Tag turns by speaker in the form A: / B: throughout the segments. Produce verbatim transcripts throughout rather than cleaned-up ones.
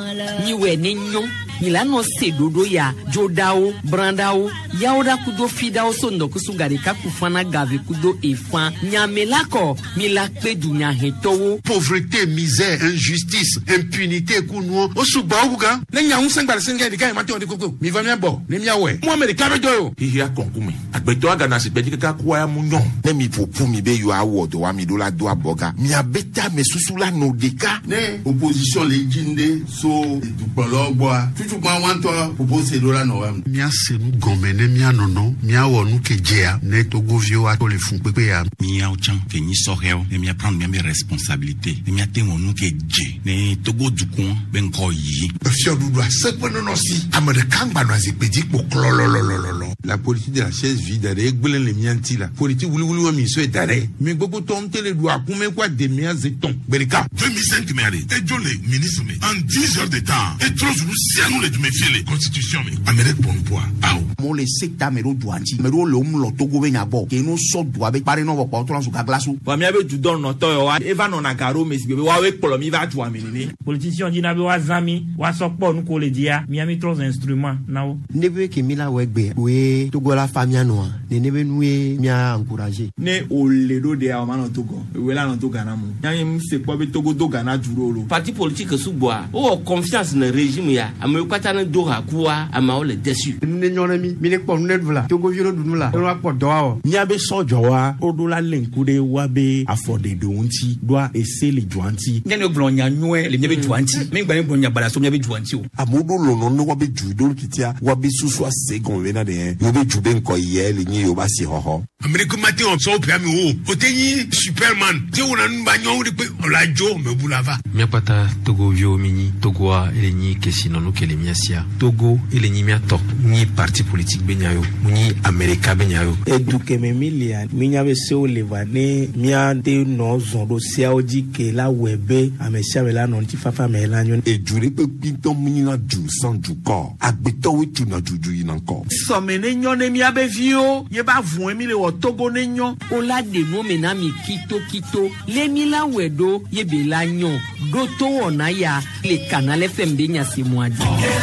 A: ni we ni nyon ni la no se dodo ya jodao brandao yaoda kudo fidao so ndo kusugare ka kufana gave kudo efan nyamelako mi la pe dunya hetowo
B: pauvreté, misère, injustice, impunité kuno osuba obuga
C: ne nya unsengbare senga de kai mate on de koko mi va mi abo ne mi awe mo me de ka bejo yo
D: hi ya konkumi agbeto aga na se beji ka kwa ya munyon
E: ne mi popu mi be yo award wa mi do la do aboga mi abeta me susula no deka
B: ne opposition le jinde so du bologwa tutu kwa wanto propose do la no
E: mi ase nu gomene mi anono mi awo nu kejea ne togo vio a to le fun pepe ya
F: mi ya ochan ke ni sorel ne mi prendre mes responsabilités ne mi atengo nu keje ne togo dukun ben ko yi
E: fio dudu a sepo no no si amade kangba no azepedi po klololololo
C: la politique de la chaise vide avec gbelen le mianti la politique wuli wuli wa mi so edare mi gbogbo ton tele do akume kwa de mi azeton berika
B: vingt-cinq mai et jo le ministre mais en dix heures de temps et trop nous sianu le me filer constitution mais Amérique bon poids ah
E: mo le secteur mero duanti mero le um lo togo be nyabo ke no so do abe pare no wo to so ka glasu
D: wa mi abe du don no to yo wa eva no na garo me sibe wa we polo mi va tu amini
G: politicien di na be wa zami wa so po nu ko le dia mi ami trois instruments nawo
H: nebe ke mi la wegbe we togo la famia no ne nebe nuwe mi a encourager
D: ne o le do de a ma no togo we la no to gana mu nyam se po be togo do gana duro lo
A: parti politique suboa o confiance na régime ya amoy kwata na do ha kuwa ama o le dessus
H: ne nyona mi mi le po net vla togo viro dunu la o po do wa
C: ni abe sojo wa o do la lenkude wa be afode do nti do a ese le juanti
I: nyane blonya nwe le nyabe juanti me gba ne blonya bala so nyabe juanti o
E: amodo lo no no wa be ju do kitia wa be susu asegon we na de yo be ju be nko ye le nyi yo ba si hoho
B: Amérique matin on so pia mi o o tenyi superman te wona nba nyon de pe la jo me bulava
J: mi pata togo vio mini togo a ele nyi kesino no kele miasia togo ele nyi mia top ni parti politique benyayo ni america benyayo
K: eduke me milia minya be se o levane mia de no zondo sia oji ke la webe amesia me la no ti fafa me la nyon
E: ejure pe pinton minya ju san ju ko agbeto we tu na juju yin anko
C: so me ne nyon ne mia be vio ye ba vun mi le wo togo ne nyon
A: o la de no me na mi kito kito le mi la wedo ye be la nyon do to wona ya le canal F M de nya se moadi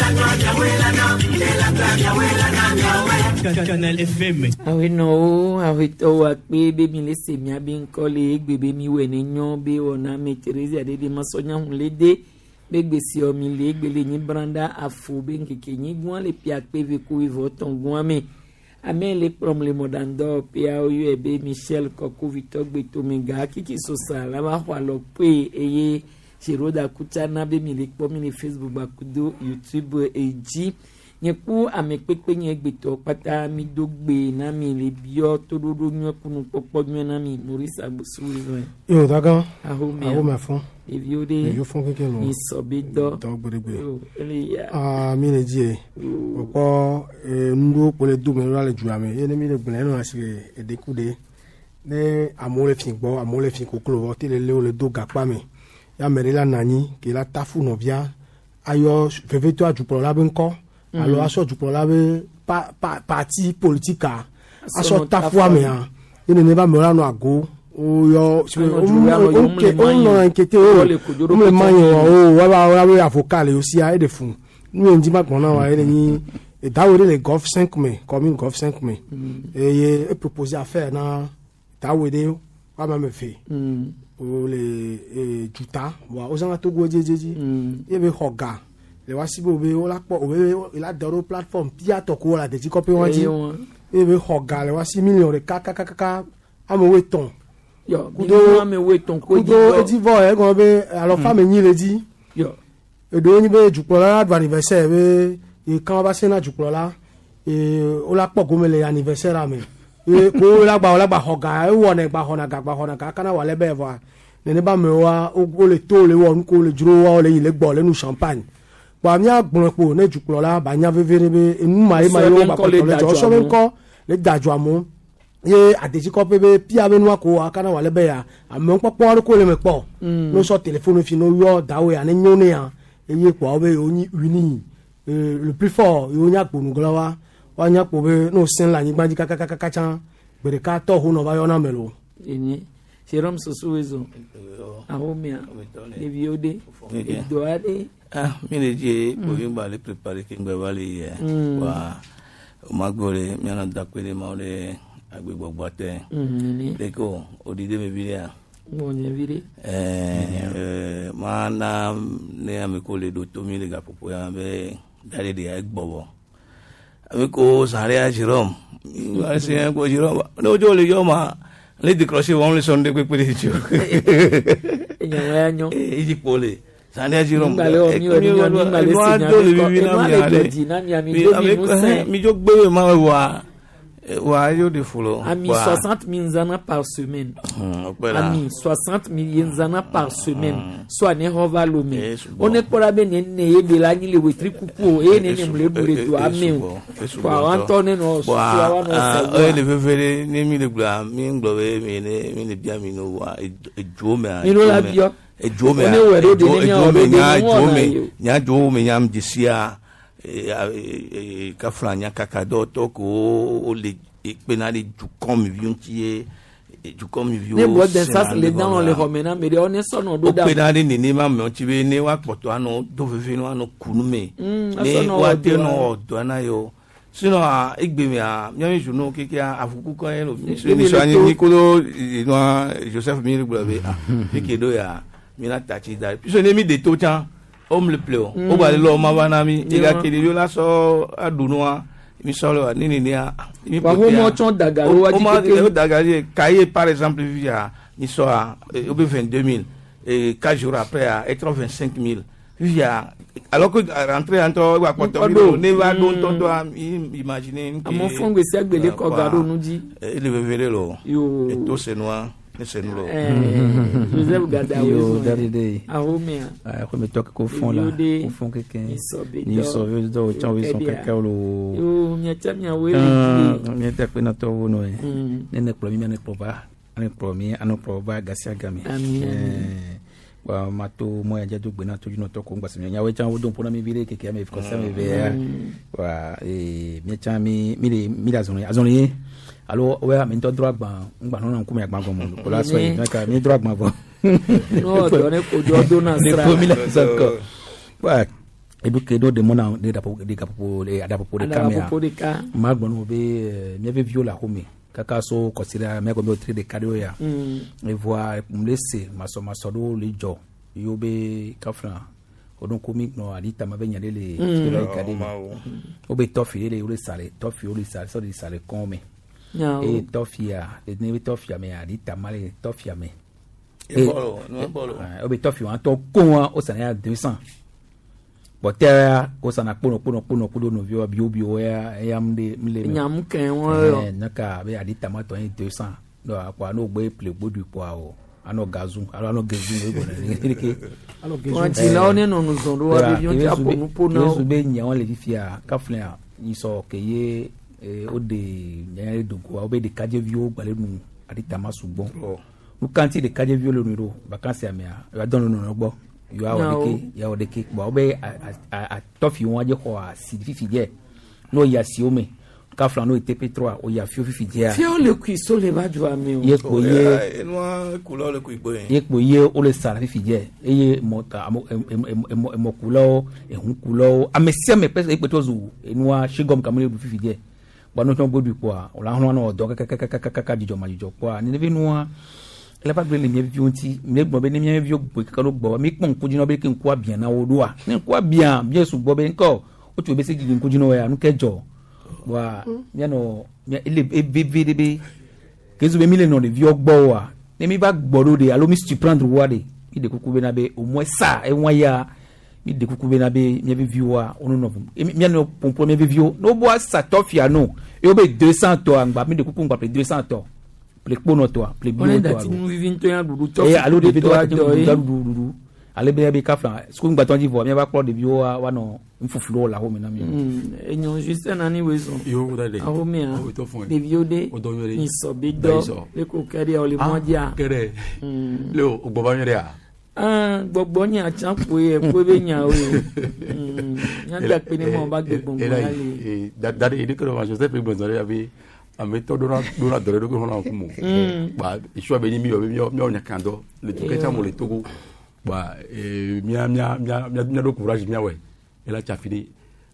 G: Canal F M
A: awe no awe to wa pe be mi le se mi abi nkole egbebe mi we ne nyon be wona me Teresa ade de masonya hun le de begbesi o mi le gbele ni branda afu be nkeke ni gwan le pia pe ve ko ivo ton gwan me amen le prom le modando pia o yu ebe Michel Koko Victor Gbeto Menga kiki so sa la ma kwa lo pe eye Shiroda Kuchana be mi le po mi le Facebook bakudo YouTube eji nyeku amepepe nye Gbeto pata mi dogbe na mi le bio tododo nyekunu popo na mi Maurice Agbosuri
H: yo daga
A: aho me
H: aho me fon
A: e viode
H: yo fon keke no
A: ni sobedo
H: do gbegbe
A: ele ya
H: ah mi le die opo ndo pole do me la le ju ame ye ne mi le gbele no asire e dekude ne amole fin gbo amole fin koklo o tele le o le do gapa me ya mere la nani ke la tafu no via ayo veveto ajupolo la be nko alors aso ajupolo la be pa parti politique aso tafu ame ha ye ne ba me la no ago o yo o ke o no enquête o le manyo o wa wa wa avocat le aussi a de fun nous ndi ma gbona wa ele ni e dawo le golf cinq mai commune golf cinq mai et e proposé à faire na dawo de wa ma me fait o le juta wa o zanga togo jejeji e be hoga le wa sibo be o la po o be la doro platform pia to ko la de ti copy won ji e be hoga le wa six millions de kaka kaka amo weton
A: yo kudo me weton ko
H: di di vo e go be alors femme ni le di
A: yo
H: e do ni be jupola anniversaire be e kan ba se na jupola e o la po go me le anniversaire ame e ko la gba o la gba hoga e wo na gba hona gba hona ka kana wa le be vo ne ne ba me wa o le to le wo ko le juro wa o le ile gbo le nu champagne ba mi agbon po ne jupola ba nya vevere be enu mai mai o ba ko le jo so me ko le daju amu ye adeji ko bebe pia be nwa ko akana wale be ya ame popo ko le me po no so telephone fi no yo dawe ya ne nyone ya eye po be oni wini le plus fort yo nya gbonu golawa wa nya po be no sin la yin gbanji kaka kaka cha gbere ka to hu no ba yo na melo
A: eni Jérôme Sosowezo ahomia evi ode edo ade
L: ah mi le je bo yin ba le prepare ke ngbe ba le ye wa o ma gore mi ana da pe le ma le agbe gbogbo te le ko odide me bi ya
A: mo nye vire
L: eh ma na ne ami ko le do to mi le ga popo ya be dare de egbowo ami ko sare a Jérôme wa se ko Jérôme no jo le yo ma le décrocher on le son de pe pe de jo
A: enyo enyo
L: e di pole sare a Jérôme
A: ngale o mi o ni o ni ngale se nya mi
L: mi jo gbe ma wa wa yo de fulo
A: ami soixante mille nzana par semaine ami soixante mille nzana par semaine soit ne hova lome on est pour abe ne ne ebe la ni le wetri kuku e ne ne mle bure do ame kwa antone no so wa no
L: se o le vevere ni mi le gba mi ngbo we mi ne mi le bia mi no wa ejo me
A: mi no la bio
L: ejo me ejo me nya ejo me nya jo me nyam disia e ka franya kakado to ko o le penali du comme viuntie du comme viu
A: ne bo den ça les dans les romena mais on est son do da
L: penali ni ni ma me ti be ne wa poto ano do fefe no ano kunume ne wa te no do na yo sino a igbe mi a mi mi junu keke afuku kan elo mi so ani ni ko no Joseph mi gbo be keke do ya mi na tachi da so ne mi de to chan o me le pleo o ba le lo ma ba na mi iga kede yo la so adunwa mi solo ni ni ni a
A: mi pa ho mo chon dagaro wa
L: di ke o dagari cahier par exemple via mi so a o be vingt-deux mille et quatre jours après à être vingt-cinq mille via alors que rentrer entre wa poto ne va don to do imaginer
A: que mon fongo se agbele ko garo nu ji
L: e le vevere lo e to se noa c'est nous
A: eh Joseph Gadawo
I: Daride
A: ahomia
I: ah ko me toque ko fond là au fond quelqu'un ni sauve do chanwe son quelqu'un lo
A: yo nya chamia we
I: ni te pe na to wono e ne ne promi ne proba ne promi ano proba gasia game eh wa mato moya jadu gbe na to juno to ko ngba se nya we chan wo don pona mi vire keke me ko sa me ve wa e mi chan mi mi mi la zone azone alors ouais mais toi droit ban ngba no na kuma gban gomo ko la so yi ka mi droit gban bon
A: no do ne ko do do na stra
I: ne ko mi la sako wa eduke do de mona de da de ka popo de ada popo de camera ma gban no be mi be viola home kaka so considère me ko be tri de cadeau ya et voir me laisser ma so ma so do le jo yo be kafra odon comique no alita ma benya le le academy o be tofi le o le sale tofi o le sale so di sale come
A: no.
I: E tofia e ne tofia me a dita male tofia me
L: e bolo no bolo
I: o be tofia an to kon o sana deux cents botera o sana pono pono pono pono no vio bio bio ya yam de mile
A: nyam ken won
I: eh naka be a dita ma to deux cents do akwa no gbe ple gbodu po o ano gazu ano gazu e go na ke
A: ano gazu on ti la one no no zondo wa bi on ti apo no pono
I: yesu be nya won le fifia kaflen ni so ke ye o de nyare dogo o be de kaje vio gbale nu adita masugbon nu kanti de kaje vio lo niro vacances amia ya don no no gbo yo a o de ke ya o de ke bo o be a tofi won aje ko a si fifi je no ya si o me ka flan no T P trois o ya fio fifi je
A: fio le ku so le ba ju ami o
I: ye ko ye
L: no couleur le ku igbo
I: ye ko ye o le sara fifi je eye mo ta mo mo couleur e hun couleur amesia me pese e petozu enwa shigom kamule du fifi je banu ton bodu kwa ola hono no do ka ka ka ka ka dijo ma dijo kwa ni ne binu ele pa gbele mi viu nti me gbo be ni mi viu gbo ka lo gbo mi pon kujino be ki nko bien na odua ni nko bien bien su gbo be nko o tu be se gigi kujino ya nu kejo wa mi no ele e be be be kezu be mi le no de viu gbo wa ni mi ba gbo do de alo mi stu prendre wa de mi de kuku be na be au moins ça e won ya mi de kuku be na be mi be viu wa onu no mi no pompo mi be viu no bo sa tofia no e o be deux cents to angba mi de kuku ngba deux cents to ple pono to ple bio to
A: on dati mu vivin to ya dudu to
I: e alo de to dudu dudu ale be be kafla sku ngba to jivo mi ba klo de bio wa no mfufuro la ho mi na mi
A: enyo juste na ni wezo
J: yo dale
A: a ho mi a de bio de ni so be do le ko kere o le moja
J: kere le o gbo ba yere a
A: ah gbogbo yin acha po e po be nya o nya da pe ni mo ba gbogbo mo ale
J: da da de ko ma Joseph Gbonzore abi
M: ameto dona dona dore do ko na kumu ba isho be ni mi mi mi onya kando le to kecha mo le togo ba e mia mia mia mia do courage mia we ela cha fini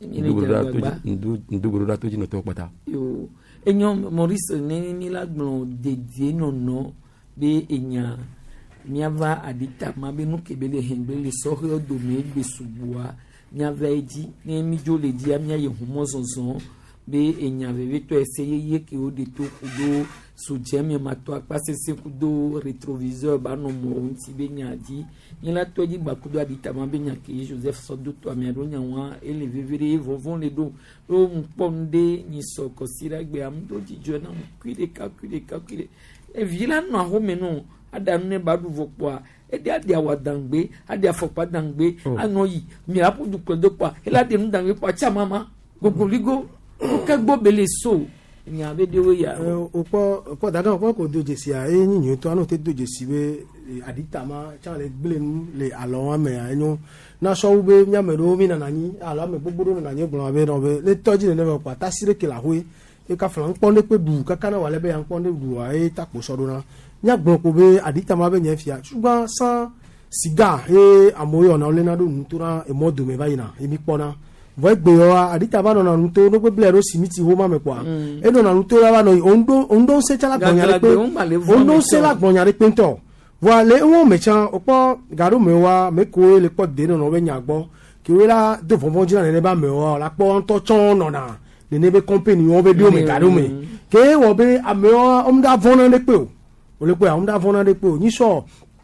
M: ndu ndu da to ji no to pata
A: yo enyo Maurice ni ni la gbon dédié nono be enya mia va adita ma be nu kebele hembele so ho do me gbe subua mia va eji ni mi jo le di amia ye humo zonzon be enya veve to essayer ye ke o de to kudo so jemi ma to passer se kudo rétroviseur ba no mo nti be nya di ni la to ji ba kudo adita ma be nya ke Joseph Sodo to amia do nya wa ele vevere vovon le do o mponde ni so ko sira gbe am do ji jona kwide ka kwide ka kwide e vila no ho me no ada ne ba du vokwa e de adia wa dangbe adia fokpa dangbe anoyi mi apu du kodo pa ela de nu dangbe pa cha mama gogoligo ka gbo bele so ni ave de we ya
H: opo opo dadan opo ko doje si a e yin to anu te doje si we adita ma cha le gbele nu le alo wa me anyo na so ube nya me ro mi na nani alo me gbogbo na nyi gbon ave no be le toji ne me pa ta sire ke la hoe e ka flan ponde pe du ka kana wale be yan ponde du wa e ta ko so do na nya gbon ko be adita ma be nya fia ṣùgbọ́n san siga e amoyo na ole na do ntura e modo me bayina e mi pona voi gbe o adita ba no na nto no pe blero simiti ho ma me kwa e no na nto la ba no ondo ondo se chala gbonyare pe ondo se la gbonyare pe nto voilà won me chan opo garu me wa me ko le po de no no be nya gbo ki we la do fon fon jina ne ba me o la po nto chon no na ne ne be company won be do me garu me ke wo be ame o om da vona de pe o o le pe om da vona de pe o ni so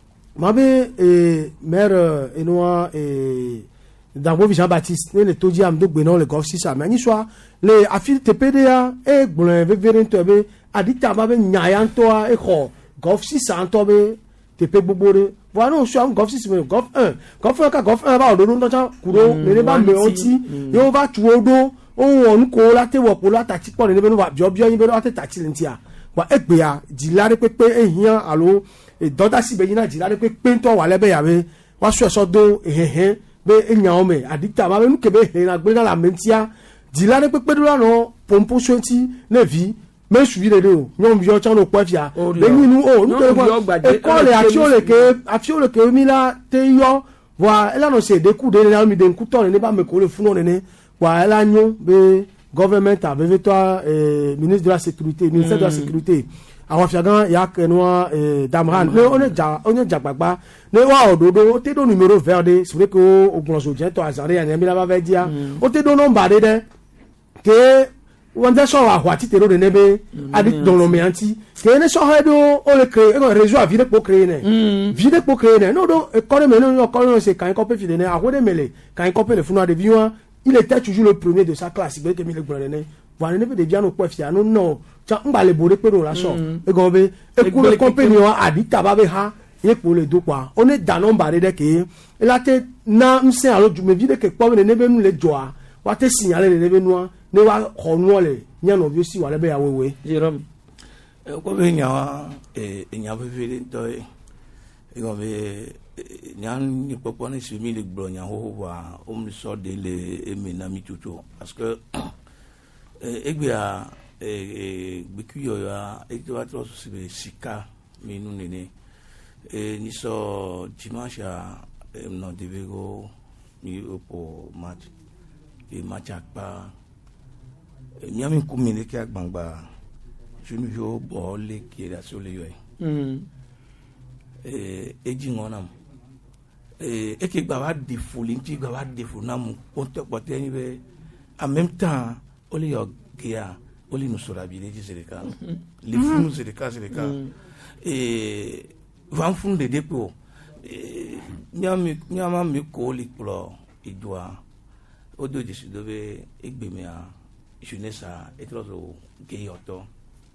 H: ma be e maire enoa e dans vos Jean Baptiste ne le toji am do gbe no le golf sisa me ni so le afil T P D A e gbon ve verin to be adita ba be nyayan to e kho golf sisa to be T P gbogbo re wa no so am golf sisa me golf un golf un ka golf un ba o do do cha kuro le ba me oti yo ba tu odo o won ko la te wo po la ta ti po ne be no ba bio bio yin be no ta ta ti ntia wa e gbe ya jilare pepe ehian alo e doda si be yin na jilare pepe to wa lebe ya be wa so so do ehehe be enyaome adita ba nu kebe he na gbe na la mentia dila ne pepe do la no pompo twenty ne vi me subi de do nyom bi o chan no kwafia be ni nu o nu ko e ko le atiole ke atiole ke mi la te yo wa ela no se de ku de na mi de ku to ne ba me ko le funu ne ne wa ela nyu be government avec toi eh, ministre de la sécurité ministère de la sécurité àwọn fiagan ya kenwa eh, Damran ne on ja on ja gbagba ne wa ododo o te do numéro verde c'est vrai que o gbonso je to azare ya mi la ba vedia o te do number de de ke wanda so wa hwati te do de nebe adi don lo meanti ke ne so ha do o le créer un réseau à vide pour créer ne vide pour créer ne no do e kore me no kore no se kan ko pe fide ne a wode mele kan ko pe le funu de viwa il était toujours le premier de sa classe be ke mi le gbon ne voilà ne be de bien no kwafia no no cha mbale bore pe no la so e go be e ku le compagnie wa adita ba be ha ye po le do kwa on est dans nombre de ke e la te na nse alo ju me vide ke po ne ne be nu le joa wa te signaler ne be nu ne wa khonu le nya no bi si wa le be ya wewe
L: Jérôme e ko be nya wa e nya be vide to e go be nya ni popo ne si mi le gbo nya ho wa o mi so de le e mi na mi tutu parce que egbe a e gbekuyo ya egbe wa to so be sika mi nu nene e ni so dimanche a no devego mi opo match e match akpa mi ami ku mi ne ki agbangba junu yo bo le ki ra so le yo e e eji ngonam e e ke gba wa de foli nti gba wa de foli na mu on te pote ni be en même temps oli yo kia oli no sora bi leji sereka le funu sereka sereka e van funu de depo e nyami nyama mi ko li plo idwa odo jisi do be egbe mi a jeunesse et trozo geyoto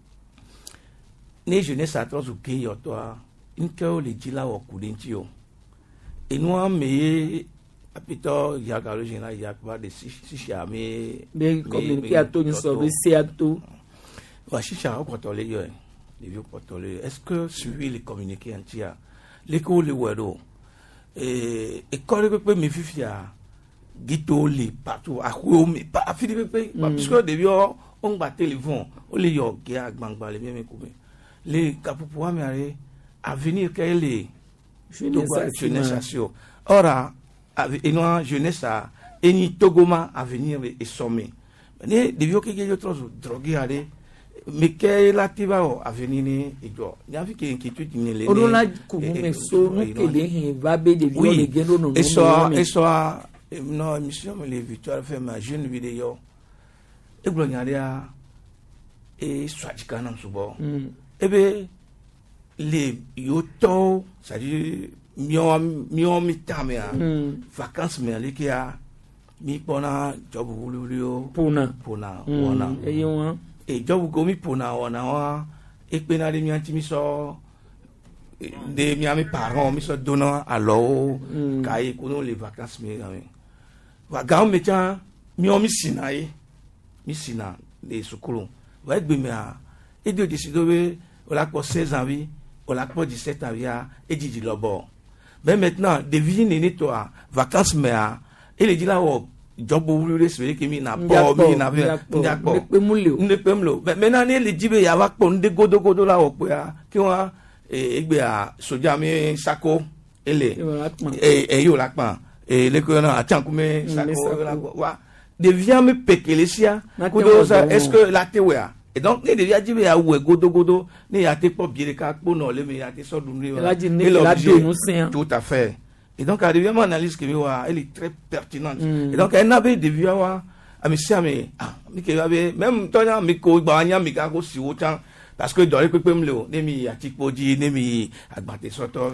L: ne jeunesse trozo geyoto nke le jila wo kudenti o enu a me apito ya garo jina ya ba de shisha me
A: be communiquer à to ni so be se à to
L: wa shisha ko to le yo le vieux ko to le est-ce que suivi les communiquer antia les ko le wero e e ko le pe me fifia gito le partout a ko me pa fili pe parce que de bio on gba téléphone o le yo ge agbangba le mi ko be le kapupu wa mi are avenir ke le jeunesse asio ora eno jeunesse a eni togoma avenir e sommet ne devio ke ge otros drogue ale mais que la tiba o avenir ni ijo ya fi ke inquiétude ni le
A: o la ku me so no ke le hin va be de vio le gelo no no
L: eso eso no émission me le victoire fait ma jeune vidéo e glo nyaria e swatch kanam subo ebe le yoto ça dit mio mio mitamia vacances me ali ke a mi pona job hululio
A: pona
L: pona wona
A: e yon
L: e job go mi pona wona wa e pe na de mi anti mi so de mi ami parents mi so donnant alors kai kuno les vacances me wa ga me cha mi o mi sinaye mi sina de sukulu wa gbe mi a e de décider we o la ko seize ans vi o la ko dix-sept ans ya e didi lobo mais maintenant de vie ni toi vacances me a e le dit là o job ou le se que mi na po mi na ve ndakpo ne pemlo maintenant ne le jibe ya wa po nde godo godo la o pe a ki wa egbe a soja mi sako ele e e yo la pa e le ko na atanku me sako wa devient me pekelesia kudo ça est-ce que la tewa et donc ne devient jibe ya we godo godo ne ya te po biere ka po no le me ya te so dun ri wa tout à fait. Et donc, elle devient mon analyse qui elle est très pertinente. Mm. Et donc, elle n'avait de vue à ah, mais ça, mais, ah, mais qu'il avait, même, toi, mais, qu'on, bah, y a, mais, qu'on, si autant, parce que dans les coups, comme le, n'emi, à Tikpodi, n'emi, à Baté Soto,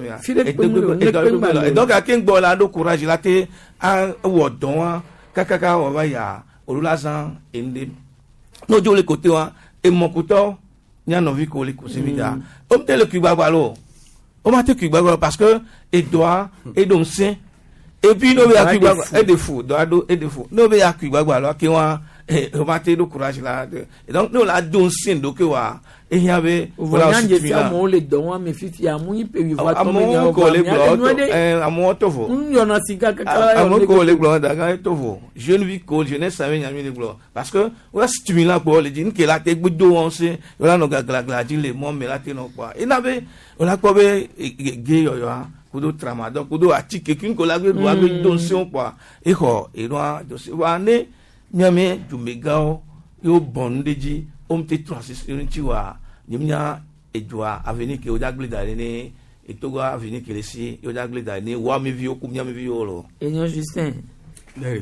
L: et donc, à King Bolado, courage, il a été, à, Wodon, Kakaka, on va y a, Olazan, et des, nos deux, les côtés, et mon couteau, il y a un envie qu'on les cousse, évidemment. Comme tel le Cuba, alors, on m'a dit que parce que Edouard et donc c'est et puis nous a Cuba et de fou doado et de fou nous a Cuba alors qui on on m'a dit le courage là et donc nous la donc c'est donc wa et il y avait
A: voilà c'est ça mon le don mais fifi a mu pe vi voit comme
L: il ko le blo eh amo tovo
A: on a sika
L: kaka amo ko le blo daga tovo jeune vie ko jeunesse ça vient le blo parce que on a stimulant pour le dire que la te gbudo on se voilà no gagla gladi le mo me la te no quoi il avait on a quoi be gay yo yo kudo tramadol kudo atike kin ko la gbe do agbe don se on quoi e ko e no do se wa ne nyame jumegao yo bondeji o mte transition ti wa nyimnya edwa avenir ke o dagle dale ne etogo avenir ke lesi yo dagle dale ne wa mi vi o ku nyame vi o lo
A: enyo Justin
M: eh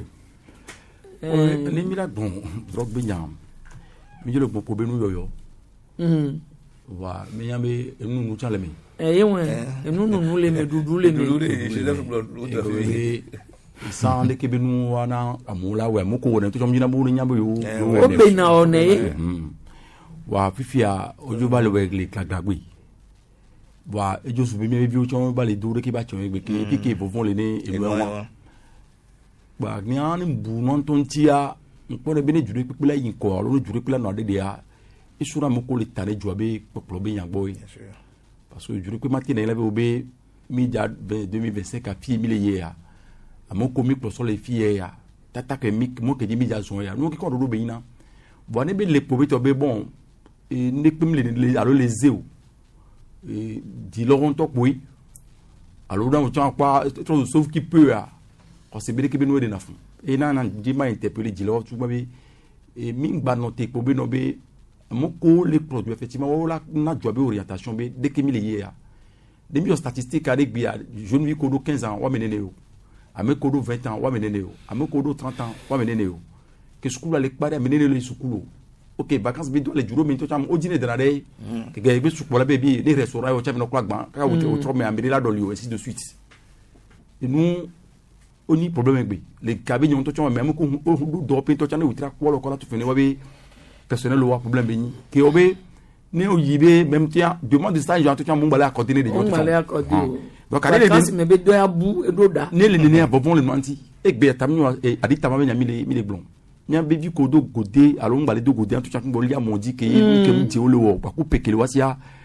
M: eh ni mi la bon drog bi nyam mi jelo bon pobe nu yo yo
A: mhm
M: wa mi nyame enu nu chale mi
A: eh yewen enu nu nu le me dudu le me
L: dudu le je def blood
M: sans de kebenu wana amula we moko wona to jomjina bu nyambo yo
A: o be na one
M: wa fifia ojo ba le we le klagagbe wa ejo su bi mi bi o chon ba le dure ki ba chon egbe ki ki bo von le ni elu wa wa ni an bu non ton tia npo ne be ne jure pepela yin ko lo jure pepela no de dia isura moko le tare jo be poplo be yan boy parce que jure pe matin na le be obe mi ja deux mille vingt-cinq a pi mille ya amo komi pour les filles ya tata que mi mo ke di mi ja so ya no ki ko do be ina bo ne be le pobe to be bon e ne pem le alo les zéo e di laurent to oui alors dans tu en quoi trop sauf qui peut a ko se be ke be no de na fu e na na di ma interpeller di laurent tu be e mi gba no te pobe no be mo ko les produits effectivement wala na job orientation be de ke mi le ya de mi statistique avec bia jeune vie ko do quinze ans wa menene yo ame kodo vingt ans wa menene yo ame kodo trente ans wa menene yo que school ale kpare menene le school OK vacances bi do le juro mi to cham o dîner dra de que ga be school la be bi les restaurants yo cham no kwa gban ka o trop mais amiri la do li ainsi de suite et nous on ni problème gbe les kabe nyon to cham même ko do pe to cham no witra ko lo ko la to fene wa be personnel wa problème be ni que o be ne o yibe même tia demande de stage en to cham mo bala accorder de
A: on bala accorder
M: donc allez
A: les me be do ya bu e do da
M: ne le ne abon le nanti e gbe tamnyo e adi tamame nya mi le mi le blon nya be vi ko do gode alo ngba le do gode en tout cas ngbo lia mon di ke ke mti o le wo pa ku pekele wasia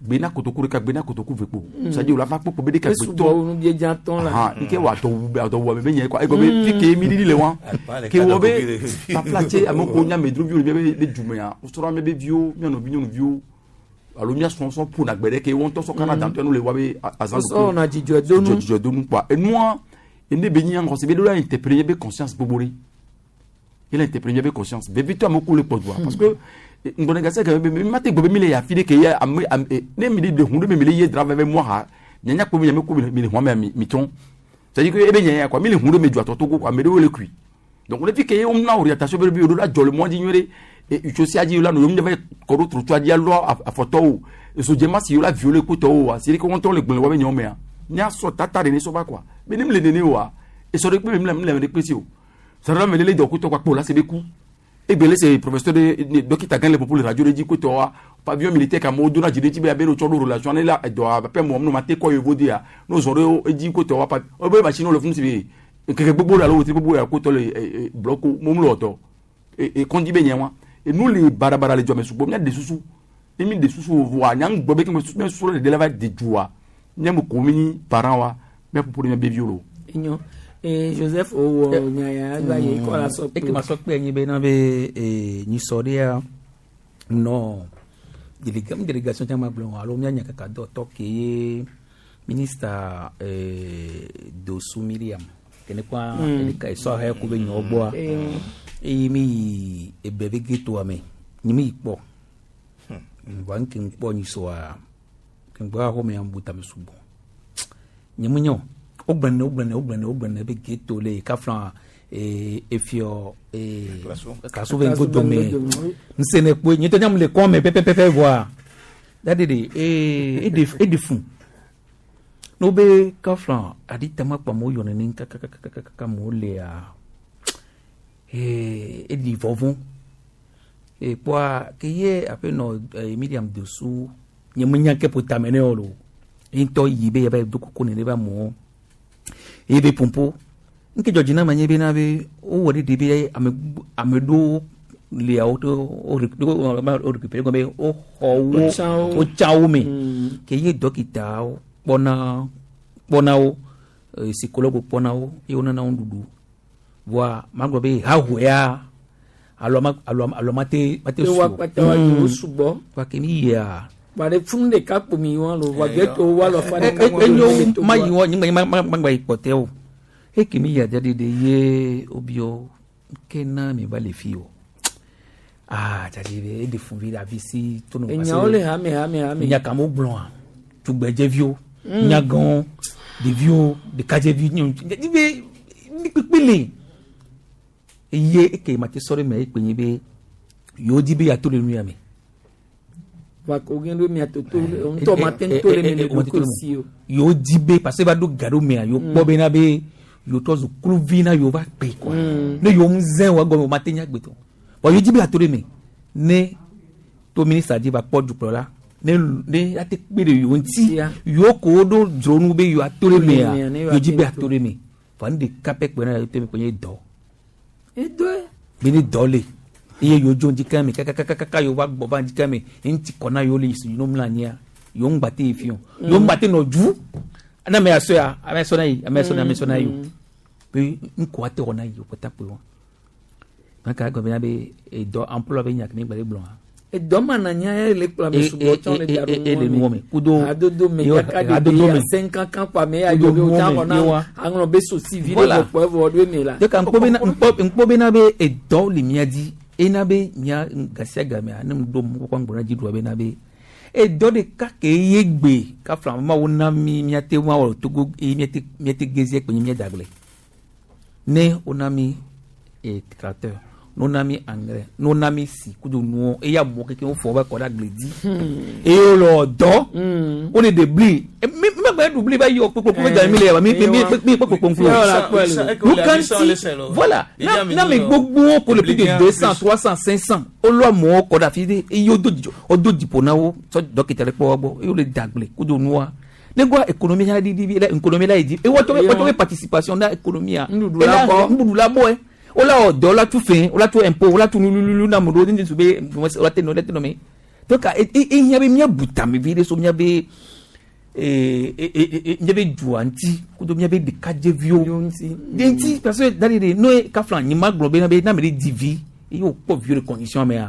M: gbena kotoku ka gbena kotoku vepo ça dit o la fa popo be de ka
A: gbeto o bi ja ton la
M: ah ike wa to to wo be yen kwa e go be fi ke mi di le wan ke wo be pa plache amoko nya medru bi o be de jume ya o soro me be vio mi no bi no vio alo mi son son pour na gbede ke won to so kana dan to no le wa be azan
A: so na jijo donu
M: jijo donu kwa e moi e ne be nyan ko se be do la interpréter be conscience bobori il a interpréter be conscience be vite amoko le podwa parce que ngone gasa ka be mate gobe mile ya fide ke ya am ne mi de hunde me mile ye drave avec moi ha nyanya ko mi me ko mi ho me mi ton c'est dire que e be nyanya kwa mile hunde me dua to to ko kwa me de le kui donc on est que on na orientation be bi o do la jole mo di nyere e uchosi aji la no yum de ko ro tru aji lo a photo e so jema si yo la violer ko to wa c'est dire que on ton le gbon wa be nyome a nya so tata de ne so ba kwa be ni mile de ne wa e so de pe mi mile de pe si o ça ra me le do ko to kwa po la c'est be ku et bien c'est professeur de docteur gagne pour les radio dit que toi pavillon militaire comme odona dit ti be abelo cholo relation là doit pas moi no maté quoi veut dire nous aurons dit que toi pas o be machine le fun si que gbogbo la lo ti gbogbo ya ko to le bloc mo mo to et qu'on dit ben yan et nous les barabara les jomé subo de susu et mi de susu wa nyang gbobe ke susu susu de l'élevage de joie nyam ko mi parents wa mais pour premier biolo
A: et Joseph o nyaya ga ye ko la so
I: e ke ma so pe yin be na be e ni soria no delegation délégation tama blon alo nya nya ka do to ke ministre eh do Sumiriam kene kwa ele ka so ha ku be nyo bo a e mi e bebe geto ame ni mi po wan kin po ni so a kin ba ho me ambuta me subo ni munyo ogbenne ogbenne ogbenne ogbenne be geto le ka flan e e fio e ka so ven godo me nsene po ni to nyam le kon me pepe pepe voir dade de e e de e de fun no be ka flan adi tama pa mo yo ne ka ka ka ka mo le a e e di vovon e poa ke ye ape no medium dessous ni munya ke potamene olo into yibe ya ba do ko ne ba mo ebe pompo nke jojina manye be na be o wori de be ame amedo le auto o o récupérer comme o o o chao me ke ye dokita bona bona o psychologue bona o e ona na ndudu wa magrobe ha hoya aloma aloma alomate mate
A: so wa kwata wa jo subo
I: wa kemi ya
A: bare funde kapo mi won lo wa geto wa lo fa de
I: enyo mayi won yin magba ipote o e kemi ya jade de ye obio kena mi ba le fi o ah jade de de fun vi la visi to no
A: passe enya ole ha me ha me ha me
I: nya kamo blon tu gbeje vio nya gan de vio de kaje vi ni be ni pipile iye eke mate sori me ipe yin be yo di be ya to le nu ya me
A: va ko gen do mi atoto on to maten to le me ko si o
I: yo di be parce que va do gado me yo po be na be yo to zo kluvina yo va pe quoi ne yo mzen wa go maten ya gbeto bo yo di be atore me ne to ministre di va po du pro la ne ne ate pe de yo nti yo ko do dronu be yo atore me yo di be atore me fa ndi kapek pe na yo te me ko ye do
A: e do
I: bini dole iye yo jonji kame kaka kaka kaka yo wa gbo banji kame nti kona yo le isu no mlania yo ngbate ifion yo ngbate no ju ana me aso ya ame so na yi ame so na ame so na yo pe nko ate ona yo potapo won naka go be na be e do emploi be nyak ni gbale blon
A: e do mananya le plan me subo ton le daru
I: e le mo me kudo
A: adodo me kaka de cinq ans kan pa me ayo be o ta ona anglo be so civil le po evo do me la
I: de kan ko be na nko be na be e do le miadi e na be nya gasia game anam do mo kwa ngbona ji do be na be e do de ka ke yegbe ka fra ma wona mi miate wa o togo e miate miate gezie pe mi dagle ne onami e tracteur nonami engrais nonami si kudu nuo e ya mo keke o fo ba ko da gledi e o lo do o de de bli me me ba du bli ba yo popo popo ga mi le mi mi mi popo popo you can see voilà na na me gbogbo ko le plus de deux cents trois cents cinq cents o lo mo ko da fi de e yo do o do dipo na wo so dokita le po gbo e o le dagle kudu nuo ne gwa économie ya di di la économie la di e wo to wo to participation na économie a ndu la bo e ola o dollar tu fin ola tu impôt ola tu lululu na mudo din sube ola te no le te no me donc il y avait mia buta me vire so mia be eh eh mia be juanti kudo mia be de kaje vio denti parce que dans les no ka flan ni maglo be na be na me divi et yo po vieux condition mais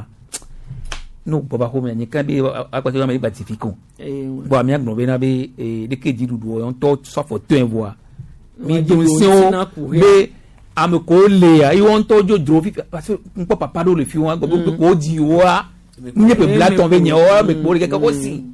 I: no baba ho me ni ka be akwa so me batifico bo mia glo be na be de ke di dudu on to so for ten voix mi do se o be am ko le ya i won to jojo fi parce que npo papa do le fi won gbogbo ko di wa ni pe bla ton be yen o me ko le ka ko si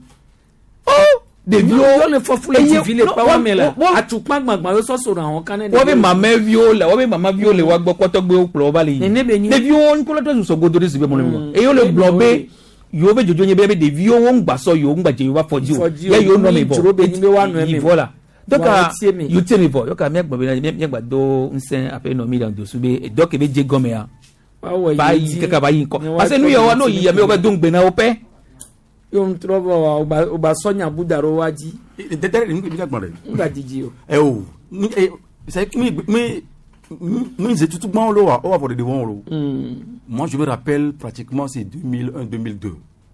I: oh de vio
A: le fo fu le ti le pa wa me la atupa gbagba yo so so àwọn kan ne
I: wo be mama vio la wo be mama vio le wa gbo poto gbe o plo ba le de vio won ko lo to so godo de se be mo le e yo le blobe yo be jojo yen be de vio won gba so yo ngba je yo wa foji o ye yo no me bo e voilà donc you tell me boy yoka me gbo be me gba do nsen ape no million do su be donc be je gome ya ba yi kaka ba yi ko parce que nu yo no yi ya me o be do ngbe na o pe
A: yo ntrobo o ba sonya budaro waji
M: de de ni bi gba re
A: nga diji o
M: eh o ni c'est mi mi mi c'est tout bon lo wa o wa pour de bon lo moi je me rappelle pratiquement c'est deux mille un deux mille deux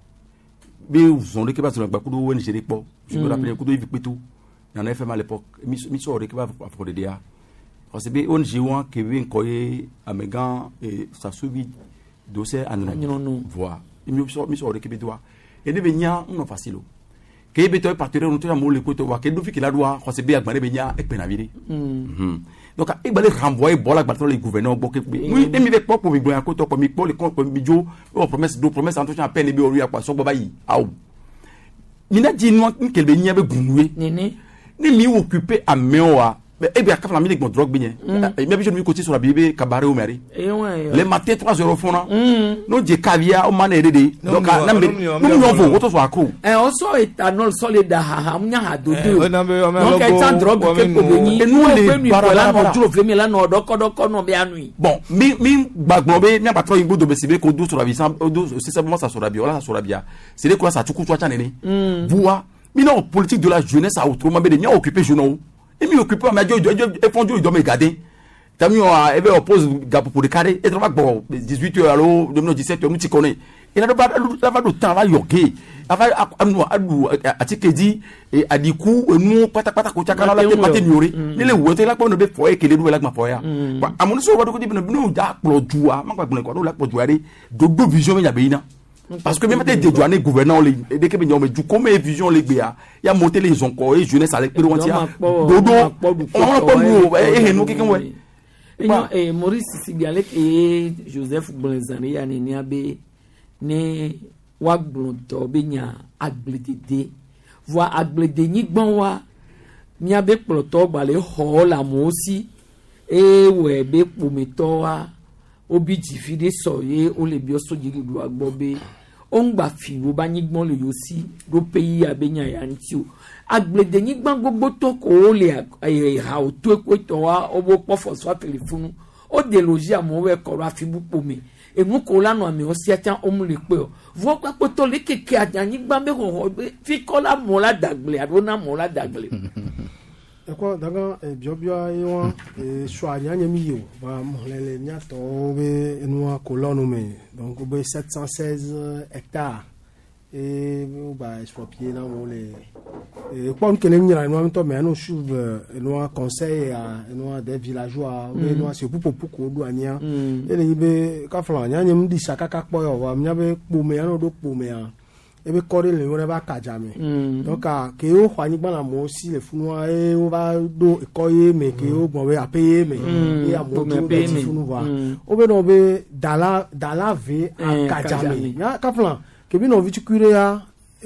M: bi on que pas sur gba kudo woni jere po je me rappelle kudo yi peto il y en a fait mal à l'époque mi mi so re que va pour de dia parce que on jiwa que vient koye amegan et ça subi dossier en non voix mi so mi so re que be doa et de benya non facile que be to partenaire on to ya mo le ko to wa que do fi que la doa parce que be agbare benya e pe na vire donc e gbale renvoyer bola gba le gouverneur bo que oui e mi ve po po mi gbo ko to po mi po le ko mi jo o promesse do promesse en tout à peine be o ri apa so gba yi aw mi na di no ke be nya be gunwe
A: nene
M: ni mi occupé à meoa et bien quand la mi de drogue bien et bien je me côté sur la bible cabaret au mari les matins trois heures au fond no je caviar au mané de donc na me no no vo auto so akro
A: eh o so ethanol solid ha nya ha do do donc et drogue ke ko beni
M: e no le
A: para no duro flemi la no doko doko no be anu
M: bon mi mi gbagbo be mi patron igbo do be sibe ko do sur la vie sans do c'est simplement ça sur la bio là sur la bia c'est les quoi ça tuku twa chanene voix mi non politique de la jeunesse a autrement be de mi occupé journaux et mi occupé ma jo e fonjo do me garder tami o e be oppose gap pour de carré et travail bon dix-huit heures allo dix-sept heures nous connais il a pas la va do temps va yoké ava anu adu atikedi e adiku enu pata pata ko chakala la te pate nyori ni le wote la ko no be fo e kele du la ma fo ya amunu so wa do ko di no ja plojua ma kwa ko la plojua ri do do vision ya be ina parce que même des déjouanés gouvernants les dès que bien mais du comme vision les gars il y a monté les encore et jeunesse avec pero wantia dodo on pas nous et nous quelqu'un ouais
A: et Maurice Sigalek et Joseph Blanzani ya ni abe ne wa blonto be nya agbledede voix agbledede ni gbon wa mi abe ploto gba le ho la mo si e we be pometo wa obi jifide soye o le bi o so jiri du agbobe o ngba fi wo ba nigbon le yo si do peyi abenya ya nti o agbede nigbon gbogbo to ko o le ha o to ko to wa o bo pofo so telefonu o de loji amo we ko ra fi bupo mi emu ko lanu ami o si atan o mu le pe o vo pa po to le keke ajan nigbon be ho fi ko la mo la dagle adona mo la dagle
H: Eko daga biobia yon e soa nya mi yo ba molele nya to be enwa kolonu me donc be sept cent seize hectares et ba exproprié na wole e kwa nkele nyira enwa to me no chuve enwa conseil a enwa des villageois be enwa se pupo puko do anya ele be ka fla nya nyem di saka ka po yo wa nya be po me no do po me a ebe kore le wona ba kajame donc a ke o hwani gba na mo si le funu e o ba do ikoye me ke o gbon we apeye me e a mo do be funu wa o be no be dala dala ve a kajame ya ka plan ke bi no vitukure ya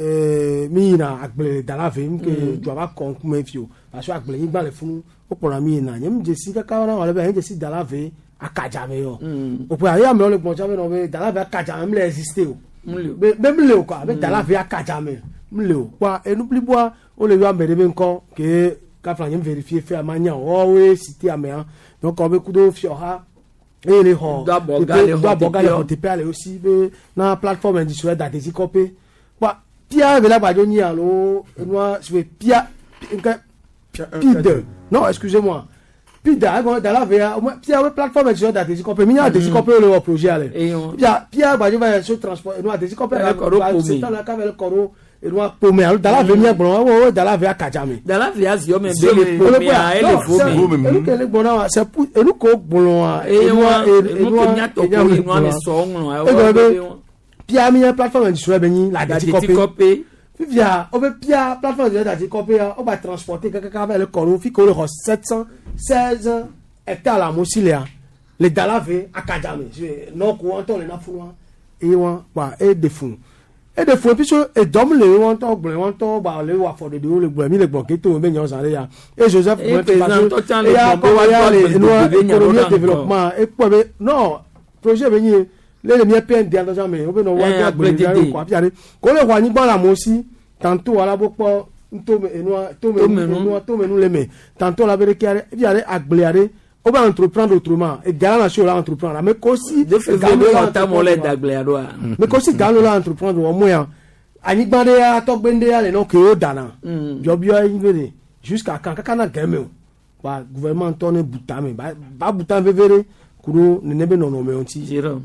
H: eh mi na agble dala ve ke jo ba kon kuma fio aso agble yin gba le funu o pora mi na nyem je si kaka na wala be je si dala ve a kajame yo o pe aya me o le gbon jame no be dala ve kajame le existe o même le quoi avec dala via kajame mleo quoi et n'oublie pas on le voit mbere ben kon que ka fla nyem vérifier fait amanya o we cité amea donc on be kudo fiora et les ho
A: doit bogaler
H: ho te parler aussi na plateforme industrielle d'adhési copé quoi pia vela ba joni alo no je vais pia pide non excusez-moi puis da go da la vea puis a plateforme sur da tesi copé minya tesi copé le projet ale puis puis a ba je va sur transport no tesi copé c'est dans la cave coro et no pomé alors da la vea minya bon o da la vea kajame
A: da la vea zio me bele pomé a ele fo me
H: e le bon na c'est pour e ko bon
A: e no e no nya to ko ni no me so no e
H: puis a minya plateforme sur be ni la tesi copé puis a o be puis a plateforme sur da tesi copé o ba transporter kaka avec le coro fi ko le sept cent seize hectares la mosilia le dalave akadame non ko onto le na funwa e won pa e de fun e de fun puis e dom le won to gbe won to ba le wa for de le gbe mi le gbo ke to be nyan san le ya e Joseph
A: e président to chan le gbo wa to
H: le économie développement e po be non projet be ni le le mi P N D dans jamais o be no wa gbe ko apiare ko le wa ni gba la mosi tantôt ala bo po ntome enua tome enua tome nous les mais tantôt la vérité il y a agbliare on va entreprendre autrement et gala na la entreprendre mais aussi
A: de faire le temps mollet d'agbliaro
H: mais aussi gala la entreprendre au moins ani gbande ya to gbende ya le no ke o dana job yo invere jusqu'à quand quand na game ba gouvernement tourne butame ba ba butame vere kuro ne nebe no no me onti
L: jero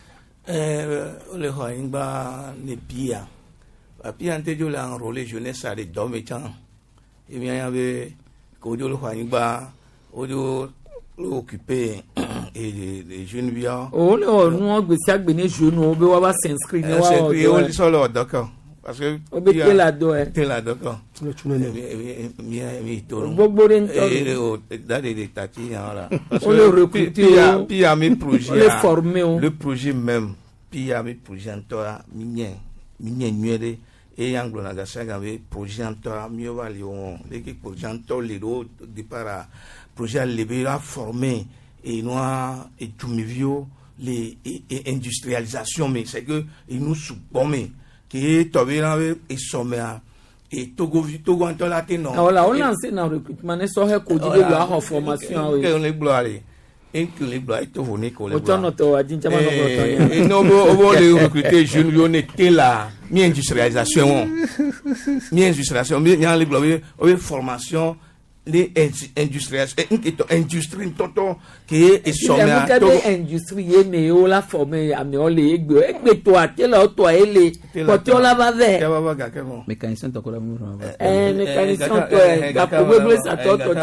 L: euh le ho ingba ne pia puis ante jo la enrôler jeunesse à des domme temps et bien y avait ko jo le khaniba ojo occupé et les jeunes bien
A: oh le no gbesi agbene jeune o be wa ba s'inscrire ne wa
L: o o solo d'accord parce que
A: o be te la do e
L: te la d'accord
H: le tune ne
L: mi mi to
A: gbogbo re nto
L: et o da de tati là
A: on le recruter
L: puis à mes projets
A: le former
L: le projet même puis à mes projets en toi minien minien nuere et anglo na gasanga ve projet en toi mieux vali on les projet en toi les do départ projet libéra formé et noa et tumivio les industrialisation mais c'est que ils nous subomé qui tobira et sommet et Togo Togo en toi là non
A: voilà on lance dans recrutement ne so he ko di la en formation
L: oui on les gloire et que les gloire to voni ko les
A: autant to adinja ma no to
L: et non on les recruter jeune on était là mi industrialisation mi industrialisation mi les gloire on formation les industrialisation industrie toto qui est sommet
A: to industrie mais on la formé ami on les egbe egbe to atela to ele ko ti o la ba ve
I: mécanicien to ko la mu
A: eh mécanicien to ga problème ça to to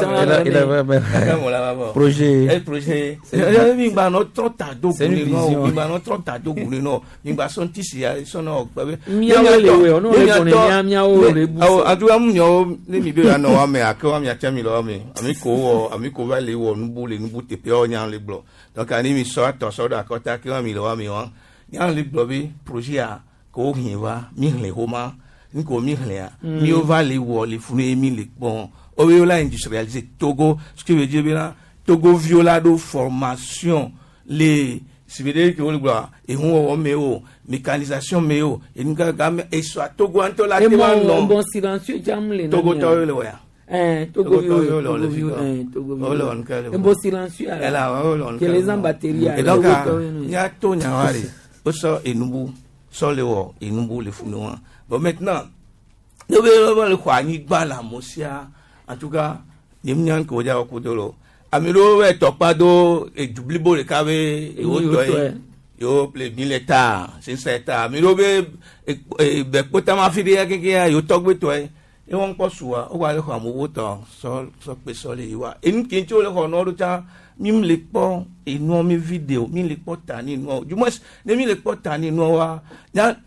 A: tan
L: projet projet mi ba no trop tado kuni no mi ba no trop tado kuni no mi ba son tisi ya so no gbe
A: mi ya le we ono le boni mi ya o le bu
L: adu am nyo le mi be na wa me akwa mi acha mi lo mi ami ko ami ko va le wo nubu le nubu te pe o nya le blo donc ani mi so ato so da ko ta ki mi lo wa mi wa nya le blo bi projet a ko hin wa mi le ho ma ni ko mi le a mi o va le wo le funu mi le bon o we la industrialiser Togo ce qui veut dire bien Togo violado formation les si veut dire que on gloire et on o me o mécanisation me o et nous ga et soit Togo anto la te wa
A: non bon silencieux jam le
L: Togo to le wa
A: eh Togo yo le eh Togo yo un bon silencieux que les embatteries
L: et donc ya to nya wari o so enubu so le wo enubu le funu wa bon maintenant nous veut le kwa ni gba la mosia en tout cas ni mnyan ko ja ko dolo amiro we to pado e dublibo le kave e o to yo ple milita c'est ça amiro be be pota ma fide ya ke ya yo to gbe to e e won po suwa o wa le ko amowo to so so pe so le wa en kin ti o le ko no ru ta mi m le po inu mi video mi le po ta ni nu ju mo ne mi le po ta ni nu wa ya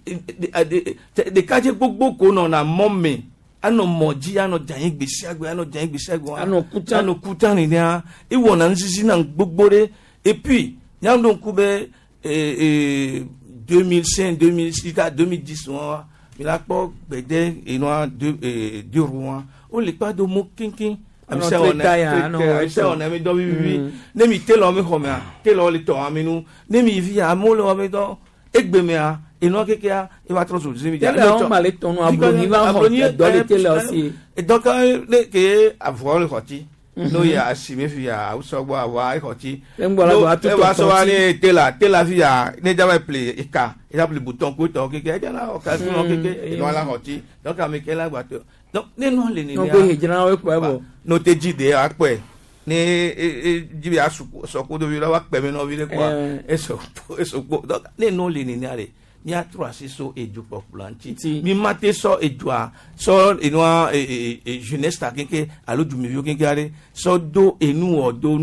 L: de ka je gbogbo ko no na momme ano moji ano jan gbesi agbe ano jan gbesi agbe
A: ano kuta
L: ano kuta ni dia e wona nsisi na gbogbo re et puis yan don ku be eh deux mille cinq deux mille six deux mille dix wa mi la po gbede ino de de rouen o le pa do mo kinkin am se on am se on am do bibi ne mi telo mi ho me telo le to aminu ne mi vi amolo me do egbe me a ino keke a e va trop sur mi ja
A: le on male ton abroni va ho do le telo aussi
L: et donc le ke avoir le hoti no ya asime fi ya so gbo awa e hoti
A: ngbola to to
L: e va so wa ni tela tela fi ya ne java play e ka e da play bouton ko to keke e ja na o ka no keke no la hoti donc am ke la gba to donc ne no le ni
A: no ko hejira we ko e bo
L: no te jide a pe ni jibi a sɔkò do bi la wa kpɛmɛ nɔ bi de quoi esɔkò esɔkò donc ne n'o le nini ale ni a tura si so edu kpɔkpɔlanti mi ma te sɔ edua sɔ enua jeunesse ta keke alo dumeviwo keke ale sɔ do enu wɔ do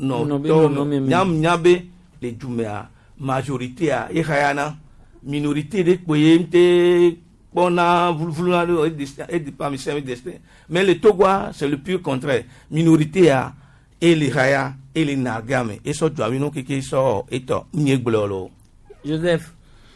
L: nɔtɔ nyam nyabe le dumea majorité a ehayana minorité de kpoye nte kpɔna vuluvuluna do edi parmi semi destin mais le Togois c'est le pur contraire minorité a ele haya ele nagame eso dwami no keke so eto nye gblolo
A: Joseph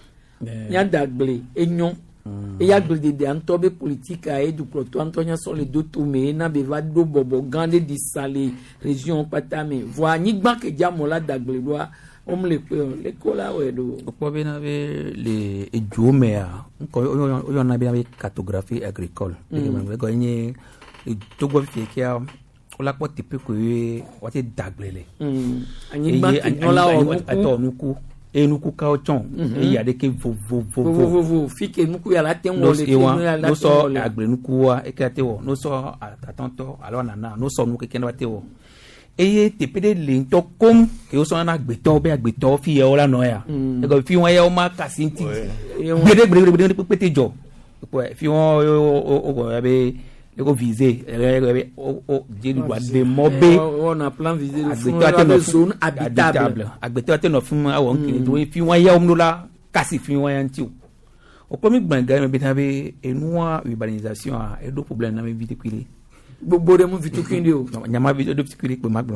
A: nya dagble enyon e ya gble de anto be politique a edu proto antonia so le do tome na be va do bobo grande di sale région patame voa ni gban ke jamola dagble doa om le pe le kola wedo
I: ko be na be le ejume a ko yo na be na cartographie agricole e ma ko ni Togo fi ke a o la ko tipe ko e o te dagbele
A: mm ani ba nola o
I: ato nuku e nuku ka o chon e ya de ke vo vo vo
A: vo vo fi ke nuku ya la ten wo le
I: no so agble nuku wa e ka te wo no so atanto alo na na no so nuku ke na te wo e ye tipe de le to kom ke o so na agbeto be agbeto fi ye o la no ya e ko fi won ye o ma kasinti gbede gbede gbede pete jo fi won o o o be le ko viser o o je doit de mobe
A: on a plan viser le zone habitable
I: agbeto te no fun awon kini to fi won ya omlo la kasi fi won yan ti o ko mi gbanga me bitabe enua urbanisation a e do problème na me vite kwile
A: gbogbo de mu vite kwinde o
I: nyama vite do vite kwile pe magbo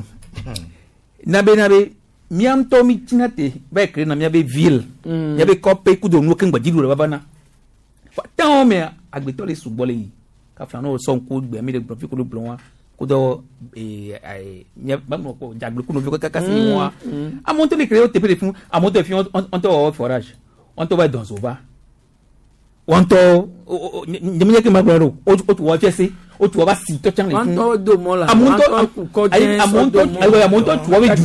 I: na be na be miam to mi tinate ba kre na mi be ville ya be ko pe ku do nu ken gbadi do baba na tan o me agbeto le sugbole yi ka flano son ko gbe mi de profit ko do blon ko do eh ai nya ba mo ko jagbe ku no fi ko ka kasi mo a monte le créer o te pe fun a monte fi on to forage on to ba dans ova on to nyem nyeke ma gbero o to wa fiese o to ba si to chan le fun
A: on to do mo la
I: a monte ai a monte ai a monte to wa be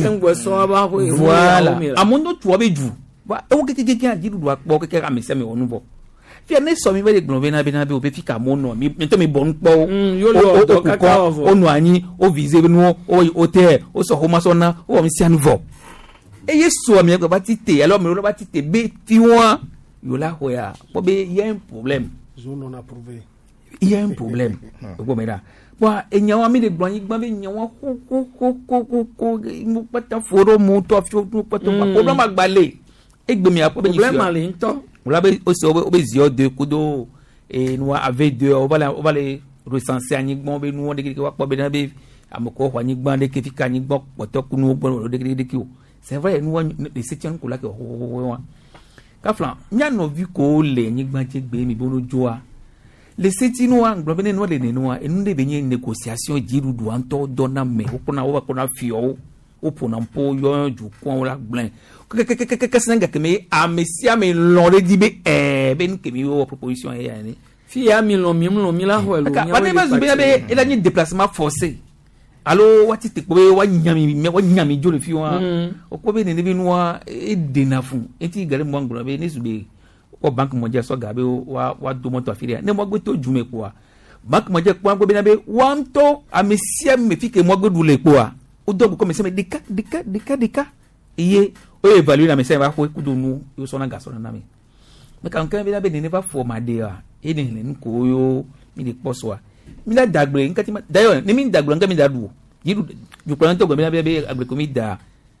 I: ju voilà a monte to wa be ju ba o ke ke ke a diru do apo ke ka me se me onu bo fi ane so mi be de gbon be na be na be o be fi ka mo no mi to mi bon po
A: yo lo do kaka ovo
I: o no ani o vise nu o o te o so ho ma so na o mi si anu vo e ye so mi gba ti te alors mi lo ba ti te be fi won yo la ho ya po be y a un problème
H: zone non approuvé
I: il y a un problème o me da wa enya wa mi de gbon yin gbon be enya wa ko ko ko ko ko mo pata foro mo to fi o pata problem agbale e gbe mi a
A: problème ale nto
I: on avait aussi on bezio de kudo et nous avait deux on va la on va les recenser ani gbon be nous on de wa po be na be amoko wa ni gbon de ke fika ni gbon poto ku nu gbon de de ki o c'est vrai nous les septième ko la ke wa ka flan nya no vi ko le ni gbon je gbe mi bono joa les septième wa gbon be no le ne no e nu de be ni négociation jiru du anto dona me o kona o kona fio o pona mpo yo ju ko la gblen que que que que senga que me a mesia me lore di be eh ben que mi o proposition e yani
A: fi ya mi lo mi lo mi la ho lo
I: nya ba ne ba zu be be e la ni déplacement forcé allo wati te ko be wa nyami me wa nyami jo le fi wa o ko be ne bi no e de na fun e ti gare mo ngoro be ni su be o bank mo je so ga be wa wa do moto afiria ne mo gbe to ju me ko bank mo je ko be na be wan to a mesia me fi ke mo gbe du le ko o do ko me se me dika dika dika dika iye o évalue na me se va ko ku do nu yo so na ga so na me me kan kan be na be ne va for ma de a e ni ne ko yo mi de poso a mi la dagbre nkan ti ma dayo ni mi dagbre nkan mi da du yidu ju plan to go mi na be be agbre ko mi da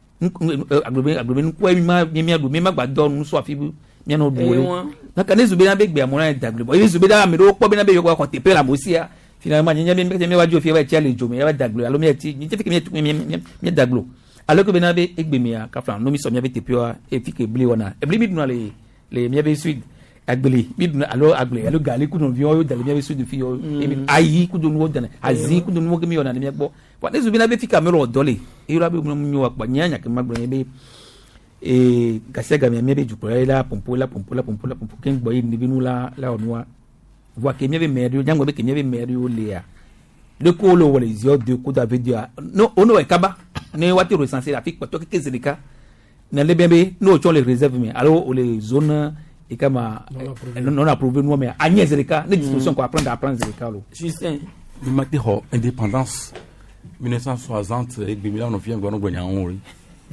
I: agbre agbre nu ko mi ma mi mi adu mi ma gba do nu so afi mi na du wo na kan ezu be na be gbe amona dagbre bo ezu be da mi do po be na be yo ko te pe la mo si a finalement nya mi mi wa ju fi wa challenge jo mi ya dagbre alo mi ti mi ti fi mi mi mi daglo alors que benabe egbemia kafran no mi so mi be tepioa e fi ke bli wona e bli mi duna le le mi be sud agbele mi duna alo agbele alo gali ku no vi o dale mi be sud fi o e ayi ku do no dana azi ku do no ke mi wona mi gbo wa ne zu benabe fi camera dole e ra be mu nyu akpa nyanya ke magbo be e gasega mi mi be ju pore la pompo la pompo la pompo la pompo ken gbo yi ni binu la la onwa wa ke mi be medio jangbo be ke mi be medio le ya de ko lo wole zio de ko da video no ono e kaba ne wati recenser la fique to ke zerika na le bembe no cho le réserve mais alors les zones et kama non approuvé nous mais agnes zerika ne disposition ko apprendre à apprendre zerika lo
M: justin le matin ho indépendance mille neuf cent soixante egbe mi la no fi ngba no gbonya won ri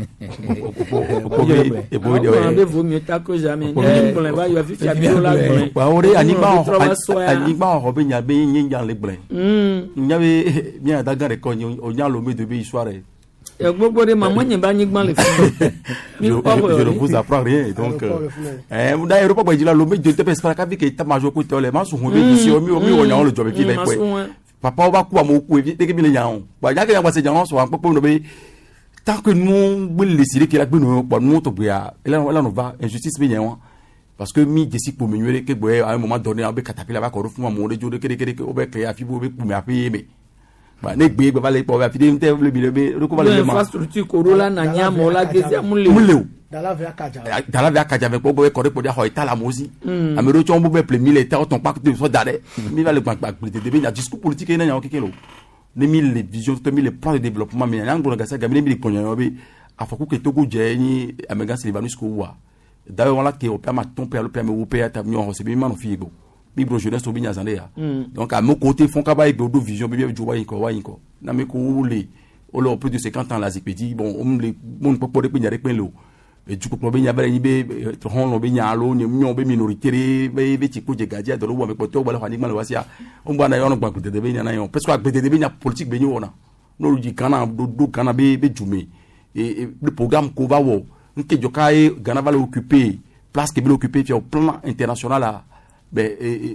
A: et pour dire vaut mieux tard que jamais ne blin va yo fi fi abiro la blin
M: pa ore anigba anigba o be nya be yin jan le blin mm nya be mi ada gare ko o nya lo me de be histoire
A: e gbogbo de maman yin ba nigba le fi
M: je ne vous apprends rien donc eh mu da Europe gba jila lo me de te espera ka bi ke ta majo ko tole ma su hun be si o mi o mi o nya o le jobe ki le pe papa o ba ku am o ku e de ke mi le nya o ba ja ke ya gba se jan o so an popo no be tant que nous voulons décider qu'il a que nous pour nous to bia là là on va injustice bien hein parce que mi décide pour menuer que boy à un moment donné on be catapiller ba ko fu mo de jode kede kede o be créer afi bo be pour me afi be ba ne gbe ba le po afi de te le bi le be ko ba le ma
A: infrastructure corolla na nya mo la gezi amule
H: dala via kaja
M: dala via kaja be ko bo ko po dia ho ita la mosi amero chon bo be ple militaire ton pas de so dare mi va le pa pa de be na discours politique na nya o kekelo les mille les visions les les plans de développement mais en gros gasa gamine bi konyo yobi afaku ke Togo je ni amega Sylvanus ko wa d'ailleurs on l'a que au perma ton père le perma européen ta mignon c'est bien man figo bi bro jeunesse obi nya zande ya donc à mon côté font ka ba e do vision bi bi jowa yiko wa yiko na me ko le o lo plus de cinquante ans la zipedi bon on le mon popo de pe nyare pe lo e du ko be nya bare ni be hon lo be nya lo ni mignon be minorité be be ti ko je gadia do lo wa me ko to ba la hani ma lo wasia on ba na yo no gba ko de be nya na yo parce que agbe de be nya politique be ni wona no ji kana do do kana be be jume et le programme ko ba wo nke jokai Ghana va l'occuper place que be l'occuper puis au plan international là ben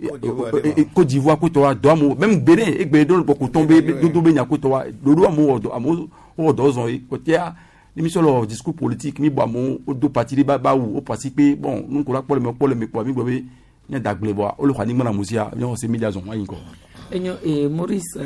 M: Côte d'Ivoire ko to do mo même Bénin e gbe do ko tomber do do be nya ko to do do mo do amo o do zon e ko tia l'émission leur discours politique mi bois mon do parti ba ba ou au participer bon nous ko la pour le pour le pour mi bobe nya dagle bois o le khani mana musia bien on se médias on wa yinko
A: enyo e Maurice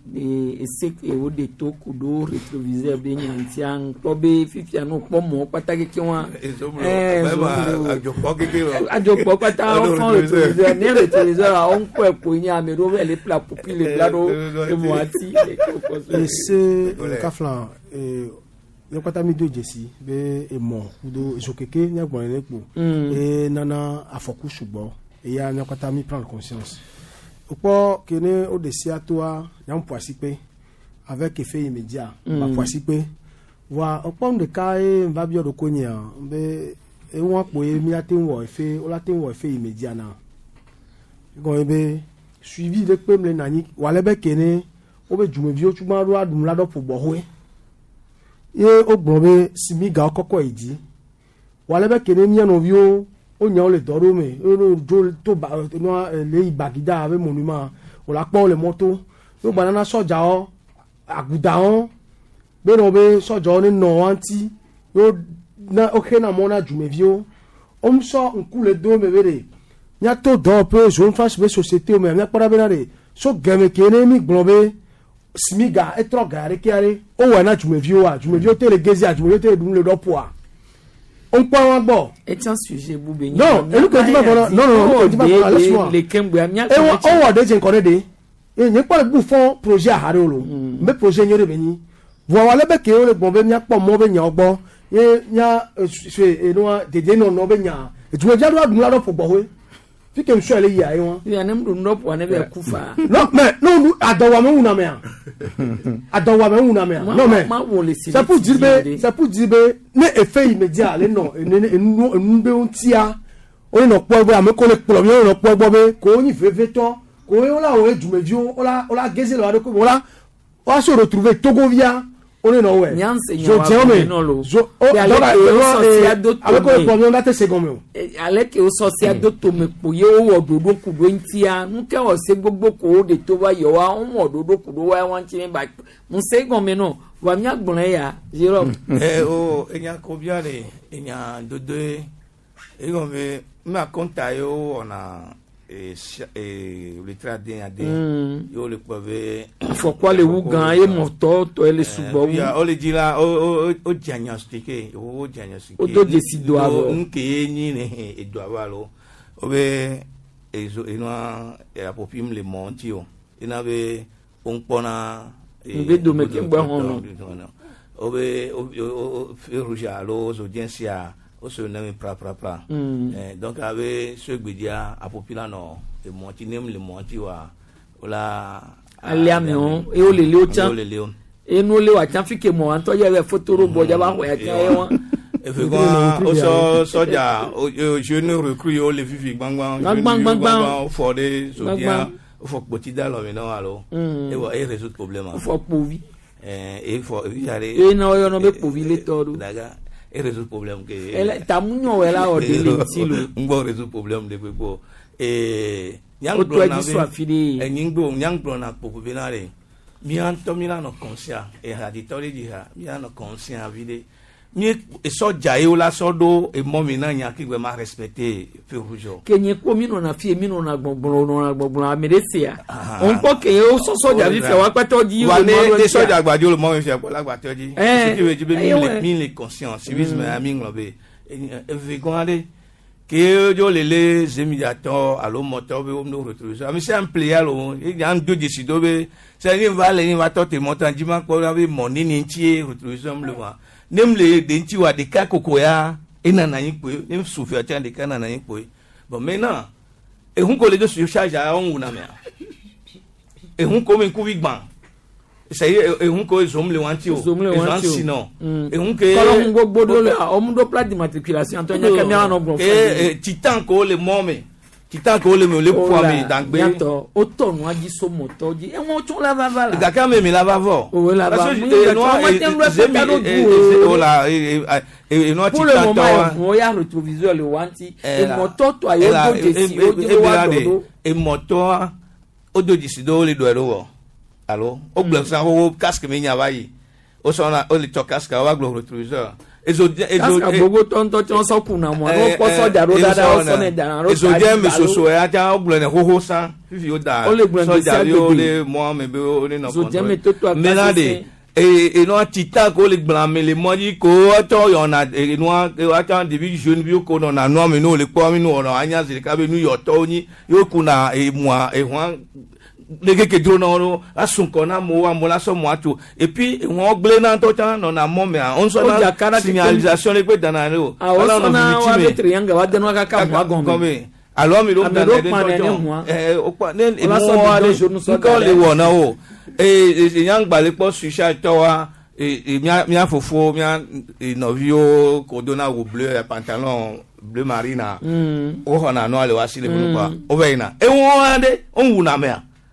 A: e sek e o de to kudo rétroviseur be nyantian to be fifia no po mo patake ki wa eh ajo po keke ajo po pata o fon rétroviseur ne rétroviseur a on ko ko nya me ro le pla pupille blado e moati
H: et c'est kaflan e yo kata mi do jesi be e mo do jokeke nya gbon le po e nana afoku sugbon e ya nya kata mi prendre conscience opo kene o de si atoa nya mpoasi pe avec effet immédiat ba poasi pe wa opo de kai va bio do konya be e won po e mi atin wo effet o latin wo effet immédiat na go be suivi de pe mle nani wale be kene o be jume bio tuma ro adum la do po bo ho ye ogbon be simiga okoko iji wale be kene mi no bio o nya o le doro me o do to ba no le ibagida ave monument o la po le moto yo banana soja o aguda o be no be soja o ni no anti yo na o ke na mona jume bio o mso nku le do me bere nya to do pe zo face be société o me nya para be na re so game kene mi globe simiga etro gare kiare o wa na jume bio a jume bio te le gezi a jume bio te dum le do po a on peut en bon
A: et un sujet boubé
H: non et nous quand tu vas non non non tu vas laisse-moi
A: les kembu amia
H: et on va déjà connaître des et n'y pas le bouffon projet à harolo mais projet n'y revenu voilà be que le bon be nya po mo be nya ogbo ye nya et no de non no be nya et tu veux dire doit nous la do pour bo fi que monsieur aller y a yon
A: ya nem do no po na be kufa
H: non mais non adawa me una me adawa me una me non mais ça pour dire ça pour dire ne effet immédiat le non ne nu be untia o no po be ame ko le po mi o no po gbo be ko yin fefe to ko yo la o ejumevio o la o la geze lo ade ko o la o se retrouver Togovia on est no we
A: je tiens mais
H: je o avec le problème là te second me
A: avec o social do to me po ye o ododo kudo ntia nka o se gbogbo ko de to wa yo wa o ododo kudo wa wan ti ba un second me no wa mi agbon ya zero
L: eh o enya ko biare enya dodo e go me ma konta yo ona et et le trading a des yo le pove
A: faut quoi le wugan et moto to ele subo
L: ya o le dira o o diagnostiquer o diagnostiquer
A: o do décider avo
L: nke ni ne e do avalo o be e zo ino e a popim le montio ina be on pona
A: e be do me ke gba hono
L: o be o feruja lo zo diensia o se name pra pra pra eh donc avec ce gbedia a popula no e monti nem le monti wa ola
A: aliamion e o le le o chan enu le wa tiafi ke mo anto ye be fotoro boja ba ho ya tia ye won
L: effectivement o so soja o jeune recrue o le fifi gbangban
A: gbangban
L: o fo de so bien o fo poti da lo mi no alo e wa e résoudre problème
A: o fo povi
L: eh e fo yare
A: e na yo no be povi le todo
L: daga e résoudre problème que
A: ele tamunyo wela o de le tilo
L: ngbo résoudre problème de pepo e
A: nyang bro na be
L: e nyingbo nyang bro na popo binare mi anto mi na no conscient e haditori di ha mi na no conscient vide mi e so jae o la so do e mo mi na nya ki gbe ma respecter feu rouge
A: kenye ko mi no na fie mi no na gbogbon no na gbogbon ameresia on po ke o so so ja vi fe wa peto ji
L: wa ne de so ja gbadi o mo fi po la gbati oji si ki we ji be mi le mi le conscient civisme ami nglobe e ve gonde que yo le le zemiato alo moto be o no retrouver ami c'est un player lo e yan do décido be c'est ni va le ni va to te montant jima ko na be moni ni tie retrouver le wa nem le de nti wa de ka kokoya ina na yin pe nem soufi ati de ka na na yin pe bon maintenant e hun ko le de sur charge a on una me e hun ko men ku bi gban c'est e hun ko zom le wanti o e sinon e hun ke
A: kolo ngo gbodo le o mu do plat d'immatriculation to nya kamera no bon
L: e titan ko le mome titan ko le me le po mi dangbe
A: to o to no aji so moto ji e won tun la va la
L: da ka me mi la va vo
A: o la va
L: mi no e o la e no titan to
A: o ya retroviseur le wanti e moto to ayo do de si o de wa do
L: e moto o do di si do le do ero allo o blanc ça o casque me nya vai o so na o le to casque wa glo retroviseur ezo ezo
A: casque bogo tonto ton so kuna mo no po so jaro dada o so ne dana ro
L: ezo je me so so ya ta o blo ne ho ho san fifi o da so jaro le mo me be o ne no
A: so je me to to
L: menade e e no tita ko le blanc me le mo di ko to yo na e no a ta debi jeune bi ko no na no me no le po mi no no anya se ka be nu yo to ni yo kuna e mo e ho lege ke dro no asunko na mo wa mo la so mo atu et puis won gble na to tan no na mo me on so na signalisation le pe dana le
A: ala no wa be triangle wa de no ka ka mo agon
L: me alors mi lo na de to eh o pa ne e mo wa de ko le wo na o e e yang gba le po susha to wa e mia mia fofo mia novio ko dona au bleu pantalon bleu marina o hona no ale wa si le bu pa o veina e won ade on wu na me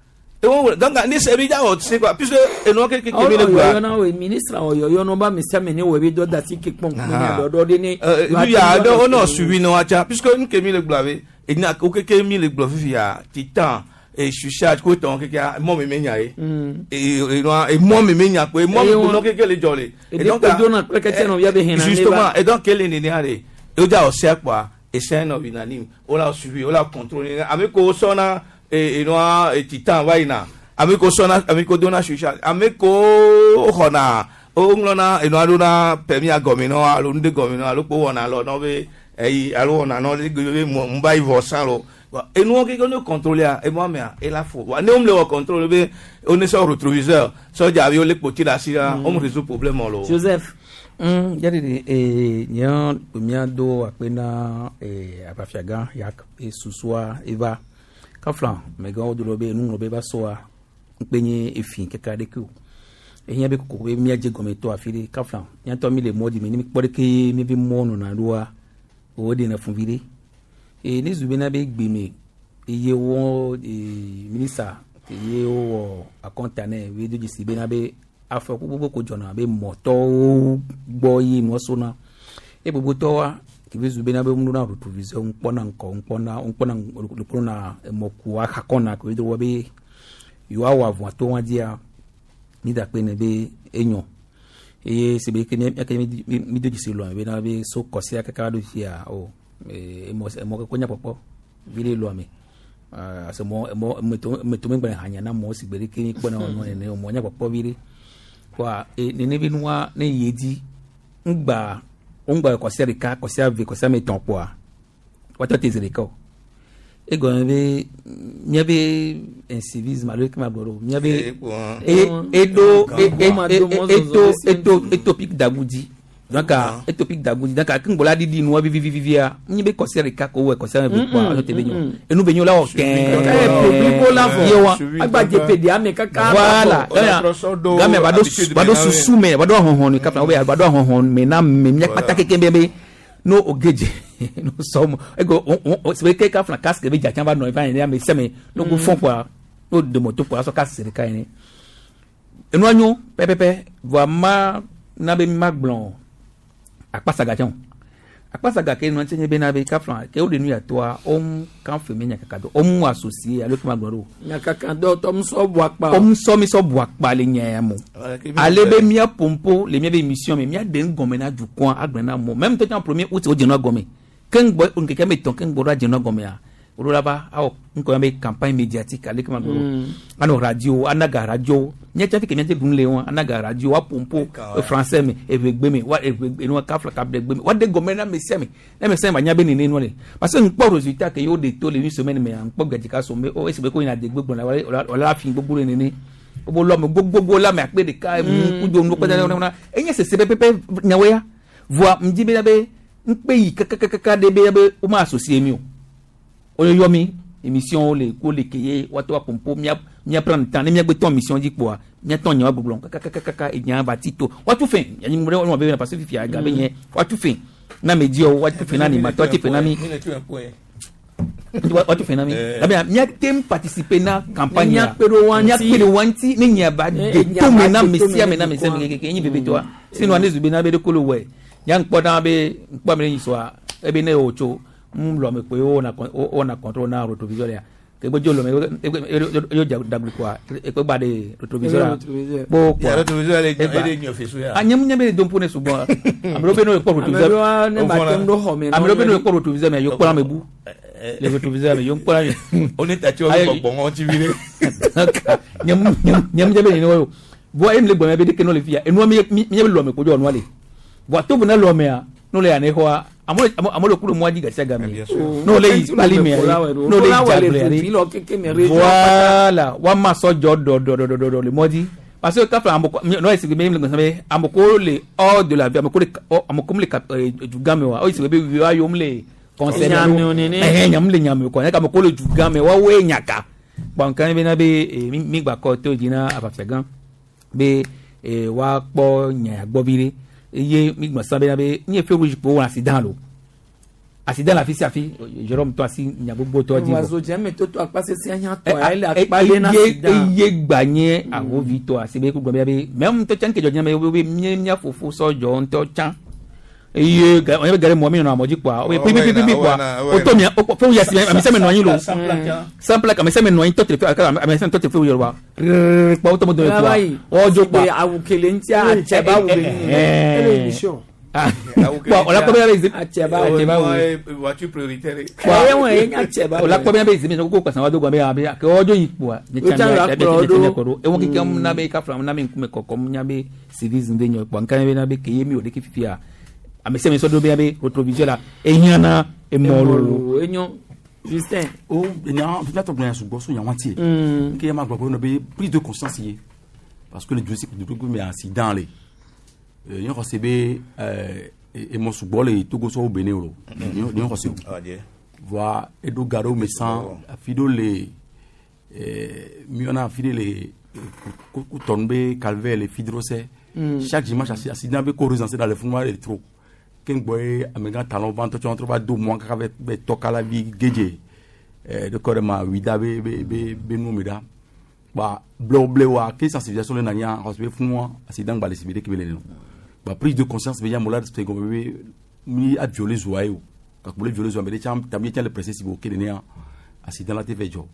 L: donc ni se bi ja o se quoi puisque e no ke ke mi le gba
A: na o ministre o yo yo no ba mi se me ni we bi do da ti ke pon pon ya do do de ni
L: lui ya do o no suivi no acha puisque ni ke mi le gba we e na o ke ke mi le gba fi ya titan e chuchat ko ton ke ke mo me me nya e e no e mo me me nya ko e mo ko no ke ke le jole
A: e donc do na ke ke no ya be hena
L: justement et donc ele ni ni ale o ja o se kwa e se no binani o la suivi o la contrôler avec ko so na e no e titan vaina amiko sona amiko dona shisha amiko hona o nglona e no aduna permis a gomino alo nde gomino alo po wona lo no be e alo na no le gbe mba ivo san lo e no ke ko no contrôler e mo me e la fo wa ne o me le contrôler be on est sur rétroviseur so ja vi o le poti la sira on résout problème lo
A: Joseph
I: mm yari e nyan pemia do apena e abafiaga yak e susua eva kaflan mega odulo be nu be ba soa penye efin keka de ku eyan be ko be mi aje gometo afiri kaflan yan to mi le modi mi ni pore ke mi bi mo no na ruwa o de na funvire e ni zube na be gbe mi iye wo e minister iye wo akontane we do jisi be na be afọ gbogbo ko jona be moto gbo yi mo so na e gbogbo to wa kibizu bena be munu na retroviseur unpona nko unpona unpona lupona moku akakona ko do be yo awa vo to wan dia mi da pe ne be enyo e se be ke ne mi do jisi lo be na be so kosi akaka do fia o e mo mo ko nya popo vile lo ame ah se mo mo meto meto me hanya na mo si bere ke ni pona no ne mo nya popo vile kwa e ne bi nwa ne yedi ngba ngba ko se rika ko se ave ko se meton po a wato te zerika e go be nya be incivisme alo ke ma boro nya be e edo edo edo edo topic dabudi donc a topic dagoudi donc a kin bola di di no vivi vivi a ni be conseil ka ko we conseil be quoi no te be nyo enu be nyo la o ken
A: eh public la fo agbaje pedi ame kaka
I: voilà game bado bado susume bado honhon ni kapna obe bado honhon me na me nya patake kembe no ogeje no somo ego se ke ka fna casque be jacha ba no fa ni ame seme no go fon kwa no de moto kwa so casque se ka ni enu anyo pepepe vraiment na be magblon akpasaga jan akpasaga ke no ntenye be na be ka fna ke o de nu ya to a om kan fe me nya kakado om associé avec magboro
A: nya kakado tom so bo akpa
I: om so mi so bo akpa le nya mo ale be mia pompo le mia be mission me mia de ngome na du kon agbena mo même to en premier août o de no gome ken boy on ke me ton ken gboro de no gome a orolaba awo nko ya be campagne médiatique avec magboro ano radio anaga radio nya chafi ke mia te gunle won anaga radio wa pompo français me e be gbe me wa e no ka fla ka be gbe me wa de gome na me se me na me se ma nya be ni no le parce que npo résultat ke yo de to le une semaine me npo gadika so me o e se be ko ina de gbogbo na wala fin gbogbo ni ni obo lo me gbogbo la me akpe de ka mu ku do no ko na enye se se pepe nyawe ya voa mji be be npe yi kakakaka de be be o ma associer mi o o yo mi émission le ko le keye wato wa pompo mia mia prendre temps mia gbe ton mission di po mia ton nyawa gbogbo kakakaka e nya ba tito watu fin yani mo mo be na parce que fi aga be yen watu fin na me di o watu fin na ni ma to ti fin na mi watu fin na mi la bien mia tem participer na campagne
A: nya pero wanti
I: nya pero wanti ni nya ba de to me na mesia me na me se me ke yin bebe to sino anezu be na be de kolo we nya npo na be npo me ni so a e be ne ocho mlo me pe o na o na control na retroviseur ya ke bo jolo me yo dabli kwa e pe ba de retroviseur bo kwa
L: retroviseur le e de fesu ya
I: anyam nyam be don pone subo amro be no ko retroviseur
A: ne ba tem do ho me
I: amro be no ko retroviseur me yo kwa me bu le retroviseur me yo kwa
L: on est tati o bon on ti vire
I: nyam nyam nyam be no bo em le gbo me be de ke no le fia enu me me lo me ko jo no ale bo to bu na lo me a no le ane ho amolo amolo kulu mwaji ga saga mi no le ali me no le jable voilà wa ma so jo do do do do le modi parce que quand amoko no esi me me ngsabe amoko le hors de la vie amoko le amoko le du game wa o esi be bi wa yo mle conseil eh nyam le nyam ko ka amoko le du game wa we nyaka bon kan be na be mi gba ko to jina afafagan be wa po nya gbobire iye mi gba sabe na be ni e fe rouge po accident lo accident la fi si afi Jérôme to asi nya gbogbo to di
A: wazo je me to to apase si anya to ai la pale na accident
I: iye gba yen awo vi to asi be ku gbo be même to chan ke jo nya me be mi nya fofo so jo nto chan iye ga on be gare mo mi no amoji po o be pi pi pi po o to mi o fo yesi mi se me no yin lo simple ka mi se me no yin to te ka mi se to te fo Yoruba pa o to mo do po o jo pa
A: awu kele ntia ache ba wo be ni mission
I: bon on la première vez
A: ache ba wo
L: voiture prioritaire
A: e won e nya ache ba
I: on la première vez mi ko ko san wa do gba be abi ke ojo yipo a ni chan be be ko e won ki kam na be ka from na me nkume kokko nya be civis nde nyo po nkan be na be ke yemi o de ki fifia amese me so do be abi retroviseur la eyan na e molo
A: enyo Justin
M: o nya fi to gba su go so yan wanti ke ma gbo no be prise de conscience yi parce que le dossier de tout mais accident les yon recebe euh et mon sous bol et tout go so au Bénin lo yon recebe voir edo garo me sans fido les euh miona fide les ku tomber calvaire les fidrosé chaque dimanche accident be ko recenser dans le fond de trop ken boy amega talon vente tu entre ba deux mois ka be toka la vie geje euh de corps ma wida be be be no meda ba blo blo wa ke sensibilisation le nanya recebe fou accident ba les sibide ke beleno ba prise de conscience be ya mola de go be mi a violer zoayo ka ko violer zoayo be cham tamie tient le précis si bo ke ne accident la te fait jo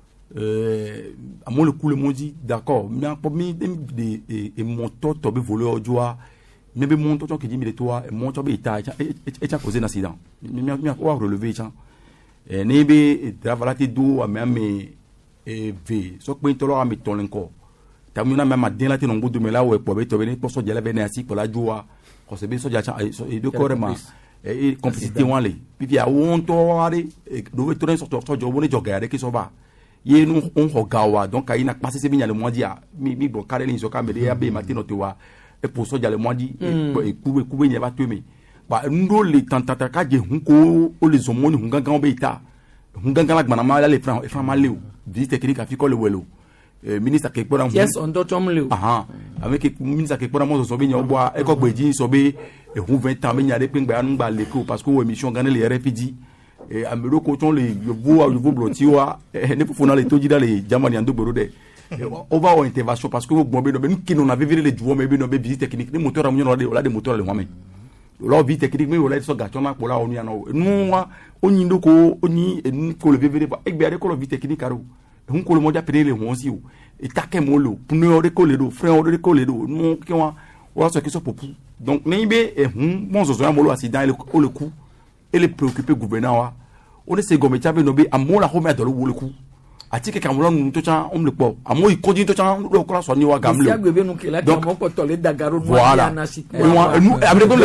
M: euh à mon le coup le monde dit d'accord mais pour mi de et mon toto be voler ojoa mais be mon toto ke dit mi toi mon toto be ta et ta causé un accident mi mi ko relever cha e ne be travalate do amame e ve so pe to lo am ton lenko tamuna même adin la te no bodu me la we po be to be ni poso jela be na asi ko la joa ko se be so ja cha e be ko rema e complicité wan le puis ya won to ari do we to so to jo bo ni jogare ki so ba ye nu on ho gawa donc ay na passe se binya le modia mi mi bo kare ni so ka me de ya be matino te wa et pour ça j'allais moi dit et couper couper n'y a pas tué ba ndo le tantata ka je hunko o le zomoni hunga ga obeta hunga ga la gbana ma le fran e fran ma le visite technique afi ko le welo ministre ke gbora
A: yes on do tom le
M: aha avec ministre ke gbora mo so be nya obo e ko gbeji so be e hun vingt ans be nya de pe ngba anu gba le ko parce que o émission gane le R F D et amelo ko ton le yobo yobo bloti wa ne pour fona le toji dans les jamani ando boro de on va en intervention parce que bon be no be qui on avait vu les joueurs mais be no be visite technique les moteurs am no de la des moteurs le moi lo bi technique mais wala so gacho na pola onu ya no nu wa onyi ndoko oni en ko le vevere ba egbe are ko lo bi technique aro hun ko le moja pere won si o e take mo lo pneu o de ko le do frein o de ko le do nu ki wa wa so ki so popu donc ni be e hun mon so so ya mo lo accident le ko le coup et les préoccuper gouverneur wa on est se gometia be no be amola ho me adoro wo le coup ati ke kamulon nu to chan on le po amo ikoji to chan lo ko la so ni wa gamle
A: donc mo ko to le dagaro
M: voilà nous amre ko le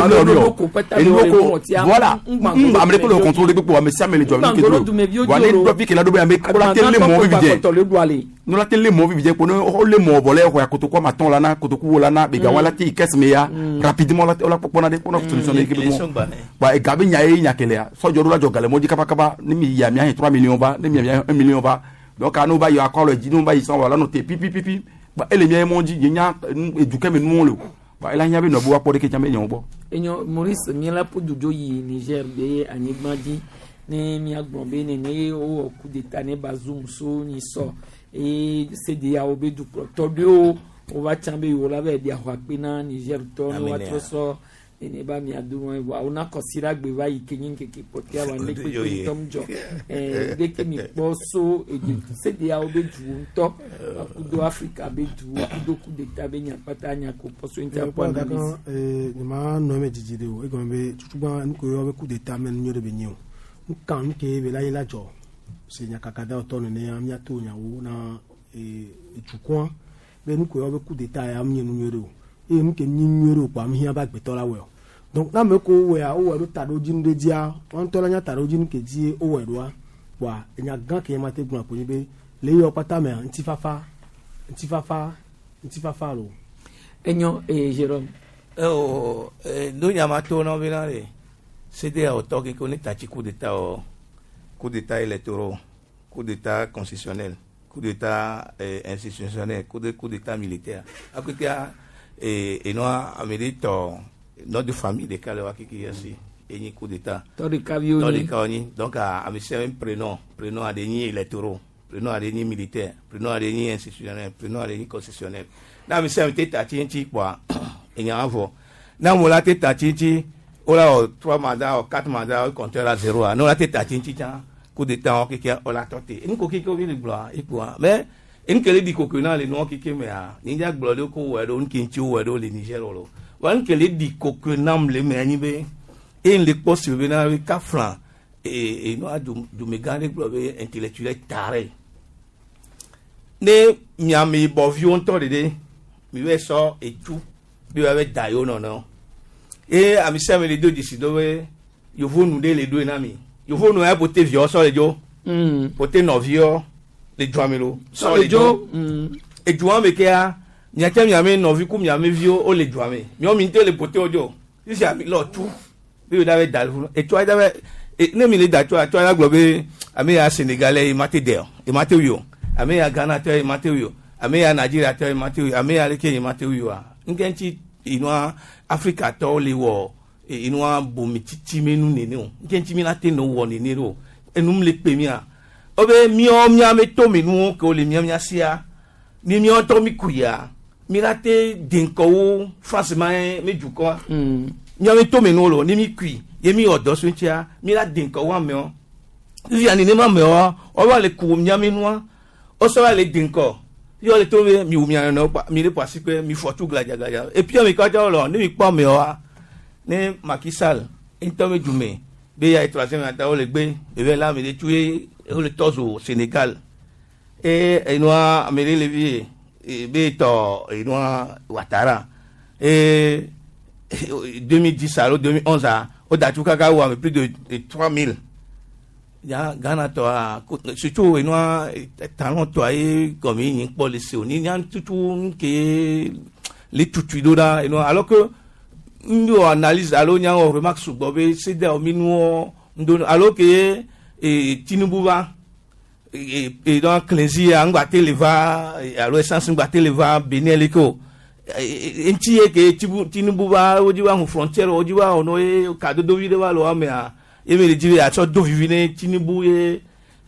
M: lo voilà amre ko le contrôle de po mais ça me le job ni ke do wa ni do bi ke la do be amé ko la tele mo bi je no la tele mo bi je ko no le mo volé ko ya kotoko maton la na kotoko la na be ga wala ti kes me ya rapidement la la popo na de pono solution de ke mo ba e gabe nya e nya kele ya so joru la jogale mo di kapa kapa ni mi ya mi ya trois millions ba ni mi ya un million ba donc à nous va y a encore le dit nous va y sont voilà noté pipi pipi ba ele mi mon dit nya eduke me nous le ba ela nya be no bo apode ke chambe nyon bo
A: enyo Maurice mi la po jojo yi Niger be anigba di ne mi agbon be ne ne o coup d'état ne Bazoum so ni so et C D A O be du to de o o va chambe yo la be dia hwa pe na Niger to no wa to so ene ba mi adu wa una kosira gbe ba yi kenyin ke pote wa le pe tom jo eh de ke mi poso e de se de a obe ju to akudo Africa be ju akudo ku de tabe nya patanya ko poso inter point
H: d'accord eh ni ma no me jijide o e go be tutuba nko yo be ku de tabe nyo de be nyo nkan ke be la ila jo se nya kakada to ne amya to nya wo na e tukwa be nko yo be ku de tabe amya nyo de o e mu ke nyinyoro kwa mhia ba gbeto la we donc na me ko we a o we do tado jin de dia on to la nya tado jin ke ji o we do wa enya gan ke ma te gun apo ni be le yo pata me nti fafa nti fafa nti fafa lo
A: enyo e Jérôme
L: o e do nya ma to no binare c'était au to ke ko ni tachi coup d'état o coup d'état électoral coup d'état constitutionnel coup d'état institutionnel coup de coup d'état militaire après et et nous amérito notre famille de Kalewa qui qui ici et ni coup d'état
A: tori kavioni
L: tori kavioni donc à monsieur un prénom prénom à des électoraux prénom à des militaires prénom à des institutionnels prénom à des constitutionnels na monsieur un tête à tinti quoi et n'y a avant na mo la tête à tinti on a trois mandats ou quatre mandats compteur à zéro non la tête à tinti coup d'état qui qui on l'a tenté et nous qui qui vient de gloire et quoi mais en kele di kokona le no kike me a ni ja gbolo ko wedo nkinchi wedo le Niger lo wan kele di kokona le me ani be en le poste be na be ka flan e e no adu du me gane gbolo intellectuel tare ne miami bo vion to de mi we so e tu bi we dayo no no e ami se me le do disi do we yo vonu de le do na mi yo vonu e pote vio so le jo mm pote no vio les jouamelo
A: so les jo
L: et jouame ke a nyaka miame no vi ku miame vio o le jouame mi o mi te le pote ojo si ami lo tu bi da we dal et toi da we e ne mi le da toi toi la globe ami ya Sénégalais mate de e mate yo ami ya Ghana te mate yo ami ya Nigeria te mate yo ami ya le Kenya mate yo a ngenchi inwa Africa to le wo inwa bomi titi menu nene o ngenchi mi na te no wo nene ro enum le pe mi a obe mio mia me to me nu ko le mia mia sia ni mio to mi kuya mi late dinko franchement me juko mm mia me to me nu lo ni mi kui ye mi odo so ntia mi la dinko wa me o vi ani ne ma me o o wa le ku mia me nu o so wa le dinko yo le to me mi u mia no mi le pasi pe mi fotu glaja glaja et puis mi ka ja lo ni mi pa me o ne makisal into me jume be ya troisième ata o le gbe e be la me de tuer le tozo Sénégal et et noa améré le vie et beto et noa Ouattara et deux mille dix à deux mille onze à au datuka ka wa plus de trois mille ya Ghana to surtout et noa talon to ay comme ni police ni yan tout que les tutu do da you know alors que nous analyse alors nya on remarque sur bobé c'est des minu ndo alors que et Tinubu va et et donc clési angba televa alors essence ngba televa beneliko enti ke Tinubu va ojiwa hu frontière ojiwa ono e kado do vide va lo amea e me dire a so do vivine Tinubu e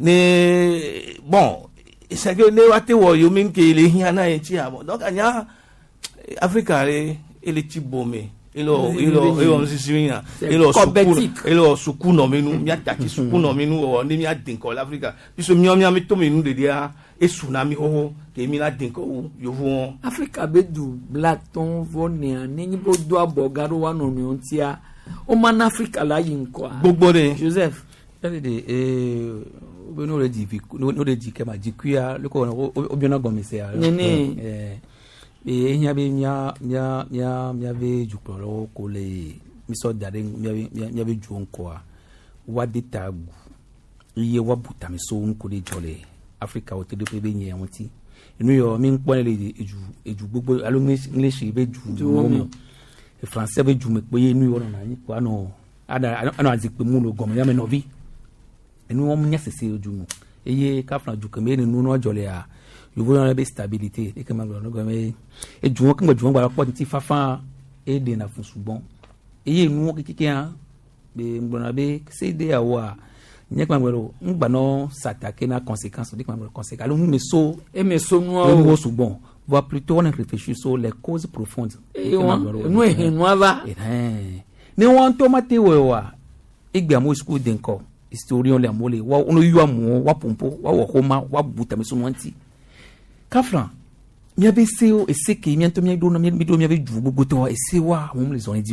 L: ne bon c'est que ne wate wo yo min ke le hiana enti abo donc anya Africa le ele tibome ilo ilo ilo nsisinya ilo suku ilo suku no menu mi ataki suku no menu o ni mi adinko l'Africa biso mi o mi ami to menu de dia e tsunami ho ke mi la dinko yo vo
A: Africa be du black ton vonia ni bo do abogaro wa no mi ontia o man Africa la yin kwa
L: gbogbo de
A: Joseph
I: ele de eh o no le di no le di ke ma di kuya le ko o biona gomise ya eh e nya be nya nya nya nya be jukoro ko le mi so dare nya be nya be ju onko a wa de tagu iye wa buta mi so onko de jole Africa o te de pe be nya wonti inu yo mi npo le eju eju gbogbo alo English be ju mo e français be ju me pe inu yo na ni kwa no ada ana azipe mu lo gomo ya me no vi inu o nya sese oju mu eye ka fran ju ke me ni nu no jole a you voulez la stabilité et comme on gomme et juon comme juon ba ko ti fafa e de na fusu bon e ye nu ki ki an be mbona be c'est de awa nyek ma ngoro ngba no s'attaquer na conséquences de comme conséquences alors nous me so
A: et me so no
I: no so bon va plutôt on réfléchir sur les causes profondes
A: et nous e no va
I: eh ne won tomate wewa igba mo school denko historien le mole wa ono yu amu wa pompo wa wo homa wa buta me so nwanti Kafran, mi avait seo et c'est que mi anto mi do na mi do mi avait du gbogbo to et c'est wa on les ont dit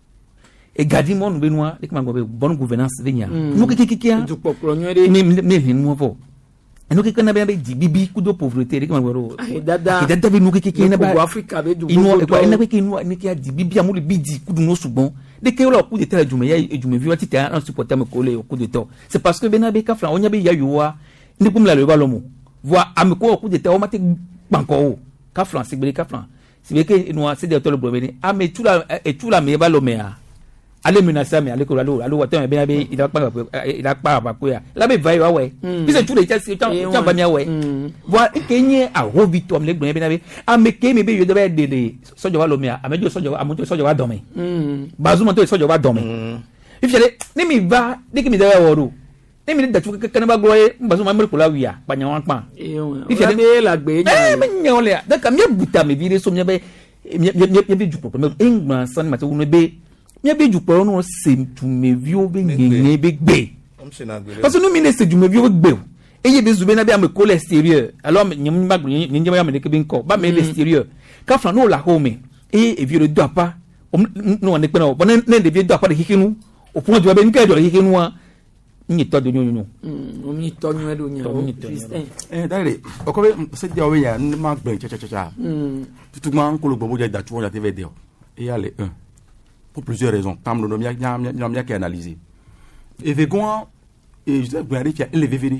I: et gadi mon benoit et comment bonne gouvernance de nya no ke ke ke
A: du popolo nyore
I: mi mi hin mo vo no ke kana be di bibi ku do pauvreté et comment wero
A: dada
I: dada be no ke ke na ba
A: Africa be du
I: ino e kwa ina ke no ni ke di bibi amuli bidi ku du no sugbon de ke lo ku de tele jume ya e jume viwa tita en supporter me coller au coup de temps c'est parce que benabe Kafran onya be ya yuwa ni kum la le ba lo mo voir amiko au coup de temps mate banko Kafran sigbe Kafran c'est que nous c'est de tolo bromeni a me tula et tula me ba lo me a ale menacer me ale ko alo alo wato me be be ida pa ida pa pa ko ya la be vai wa we bi se tula cha cha cha ba mi we voir kenye a rovito me le be be a me ke me be yo de be de de sojo wa lo me a me jo sojo amoto sojo wa do me bazuma to sojo wa do me if jale ni mi va de ke mi de wa ro ni mi da tu ke kana ba gloye mbazo ma mer ko la wiya pa nya wan pa
A: e be la gbe nya
I: e me nya ole da ka mi buta me bi re so mi be mi mi bi ju pro me engman san ma te wo be mi bi ju pro no se tu me vi o be ngenye be gbe parce que nous mi ne se ju me vi o gbe e ye be zu be na be am ko l'extérieur alors nyam ma gbe nyam ma me ke be nko ba me l'extérieur Kafran no la home e e vi le doit pas no ne pe na o ne de vi doit pas de hikinu o point de be nke do hikinu a ni to do nyonyo
A: mm ni to nyo do nyo
M: eh dale o ko be se dia o be ya ma gbe cha cha cha mm tout man ko lo gbo ja da tu on ja te ve de et allez un pour plusieurs raisons tam lo mi nya nya nya ki analyser et vegon et je sais que qui a élevé véré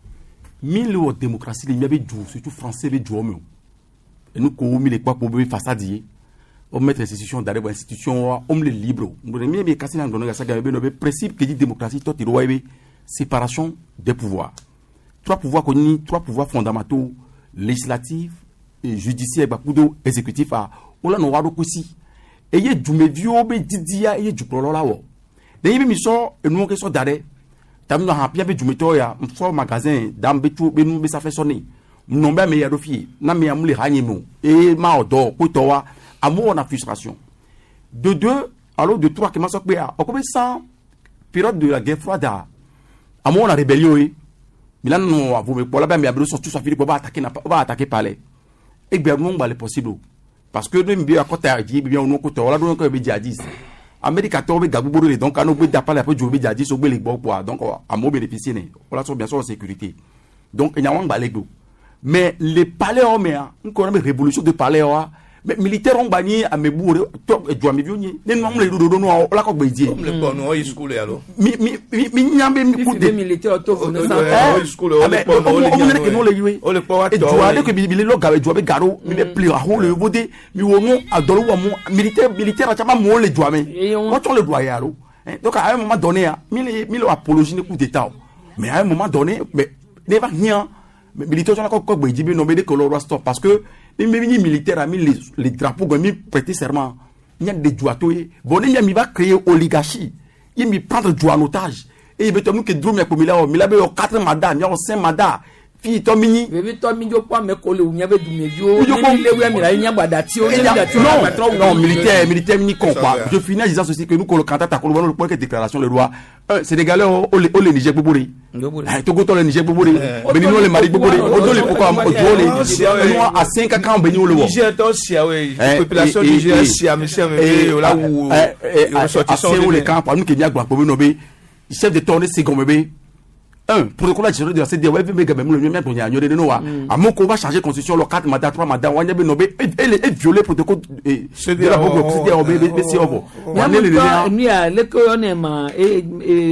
M: mille o démocratie les mi be ju surtout français be ju o me et nous ko mi le pa ko be façadier on mettre institution d'arrêt pour institution homme les libre on mi be kasina ndo nga saga be no be principe que dit démocratie toi ti roye séparation des pouvoirs trois pouvoirs connus trois pouvoirs fondamentaux législatifs et judiciaire ba kudo exécutif a ola no wado kusi et ye jume vio be didia ye juprolo lawo de yibi mi so enu ke so d'arrêt tam no ha pia be jume to ya fo magasin dam be tu be nu be sa fait sonner non be me ya do fi na me amule hanyemo e ma odo ko to wa amour na frustration de deux alors de trois comment ça peut à comme ça période de la guerre froide amour la rébellion et Milan no vous me pour la ben abro surtout ça Philippe va attaquer na va attaquer palais et bien non ba le possible parce que même bien à côté à dire bien on côté là donc be djihadiste Amérique to be gabu boré donc ano be dapal après jour be djihadiste so be le gbo quoi donc amour bénéficier né voilà sont bien sûr en sécurité donc il y a un ba le mais les palais hommes on connaît révolution de palais mais militaire on bani a me bourre to e jo me bioni ne no le do do no la ko gbe die
L: le bon no school ya lo
M: mi mi mi nyambe mi
A: coup de militaire to fo
L: na sa school o le bon no le
M: ni no le yiwe
L: o le po wa
M: to e jo ade ko bi bi le lo gawe jo be garo mi be pli a ho le bode mi wo mo adoro wo mo militaire militaire a chama mo le jo me o to le do ya lo donc à un moment donné mi le mi le apologie ne coup d'état mais à un moment donné mais ne va rien mais militaire na ko ko gbe jibe no be de ko lo stop parce que les militaires a mis les, les drapeaux, ils ont prêté serment. Il y a des jouateurs. Bon, il va créer oligarchie. Il va prendre du en otage. Et il va te dire que Drum est comme il a quatre mandats, il y a cinq mandats. Puis, il mini.
A: Il y a mini.
M: Non, militaire, militaire, mini con quoi. Je finis en disant ceci que nous, quand le candidat a colonné le point que déclaration le roi. C'est des galères au Niger Bobouri. Togo to le Niger Bobouri. Benino le Mali Bobouri. Odo le pourquoi Odo le. Nous à cinq ans quand Benino le.
L: Niger to sia oui. Population du Niger sia monsieur mais là où
M: ressortissants où les camps par nous qui vient gwa Bobo nobe. Chef de tournée c'est Gombe. Un protocole de de C D W mais quand même le mieux donya nyore de noa. Amoko va changer constitution le quatre mandats trois mandats wanya be nobe et violer protocole C D W C D W B C O.
A: Ni a le konema et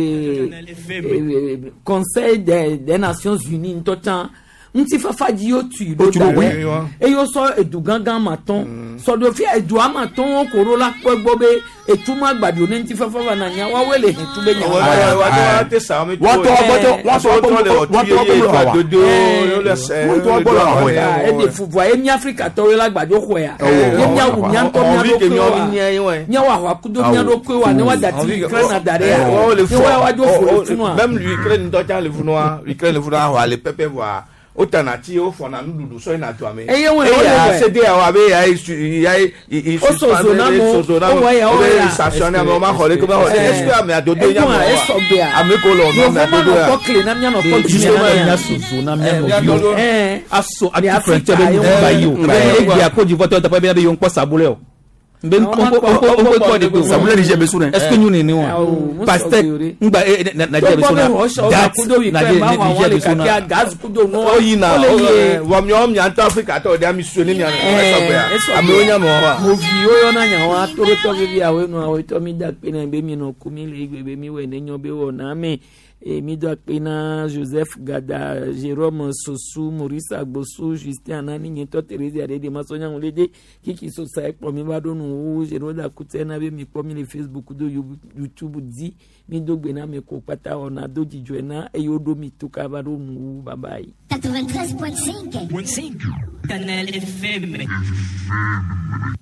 A: Conseil des Nations Unies tout temps nti fafa di yo tu do e yo so edu gangan maton so do fi edu amaton koro la po gbobe etuma gbadi oni nti fafa na nya wa wele etu be nya
L: wa wa te sa mi to
M: wa to wa so to wa to wa
L: do do yo le se
M: wa to wa
A: ya e de fuwa e mi Africa to la gbadi ko ya e mi awu mi anto mi do ko nya wa wa kudo mi do ko wa ne wa dati Ukraine dare ya wa wa do fo tunu
L: même l'Ukraine do ta le funwa Ukraine le funwa wa le pepe wa otanati o fona nudu so ina to ame
A: e won ya
L: se de awa be ya ya i
A: suspend so so na mo
L: o ya station na mo ma khole ko ba ho e so ame adodo nya mo ame ko lo no ame adodo
A: ya ko clean na nya no ko ji
I: na so so na me no eh aso a different be ni ba yo e dia ko di vote ta pa be yo nko sabule o ben on on on ko de ko
M: sabule ni jebe suna
I: est-ce que nous ni wa pasteur ngba na jebe suna
A: that na jebe suna gas kudo no
L: o yina wa mi o mi anta Africa to de ami so ni mi an so be ami onya mo wa
A: mo vi o yo na nya wa to to bi awe no awe to mi da pe na be mi no ku mi le gbe be mi we ne nyo be wo na me et Mido Pena, Joseph Gada, Jérôme Sossou, Maurice Agbossou, Justin Anani, Nieto Thérèse Adede, Massonia Oulede, Kiki Sosaek, Promi Badonu, Jérôme Dakutena, mi promi le Facebook de YouTube dit, Mido Bena, me Kopata, Onado, Dijuena, et Yodo Mituka Badonu, bye bye.
N: quatre-vingt-treize point cinq. Canal F M.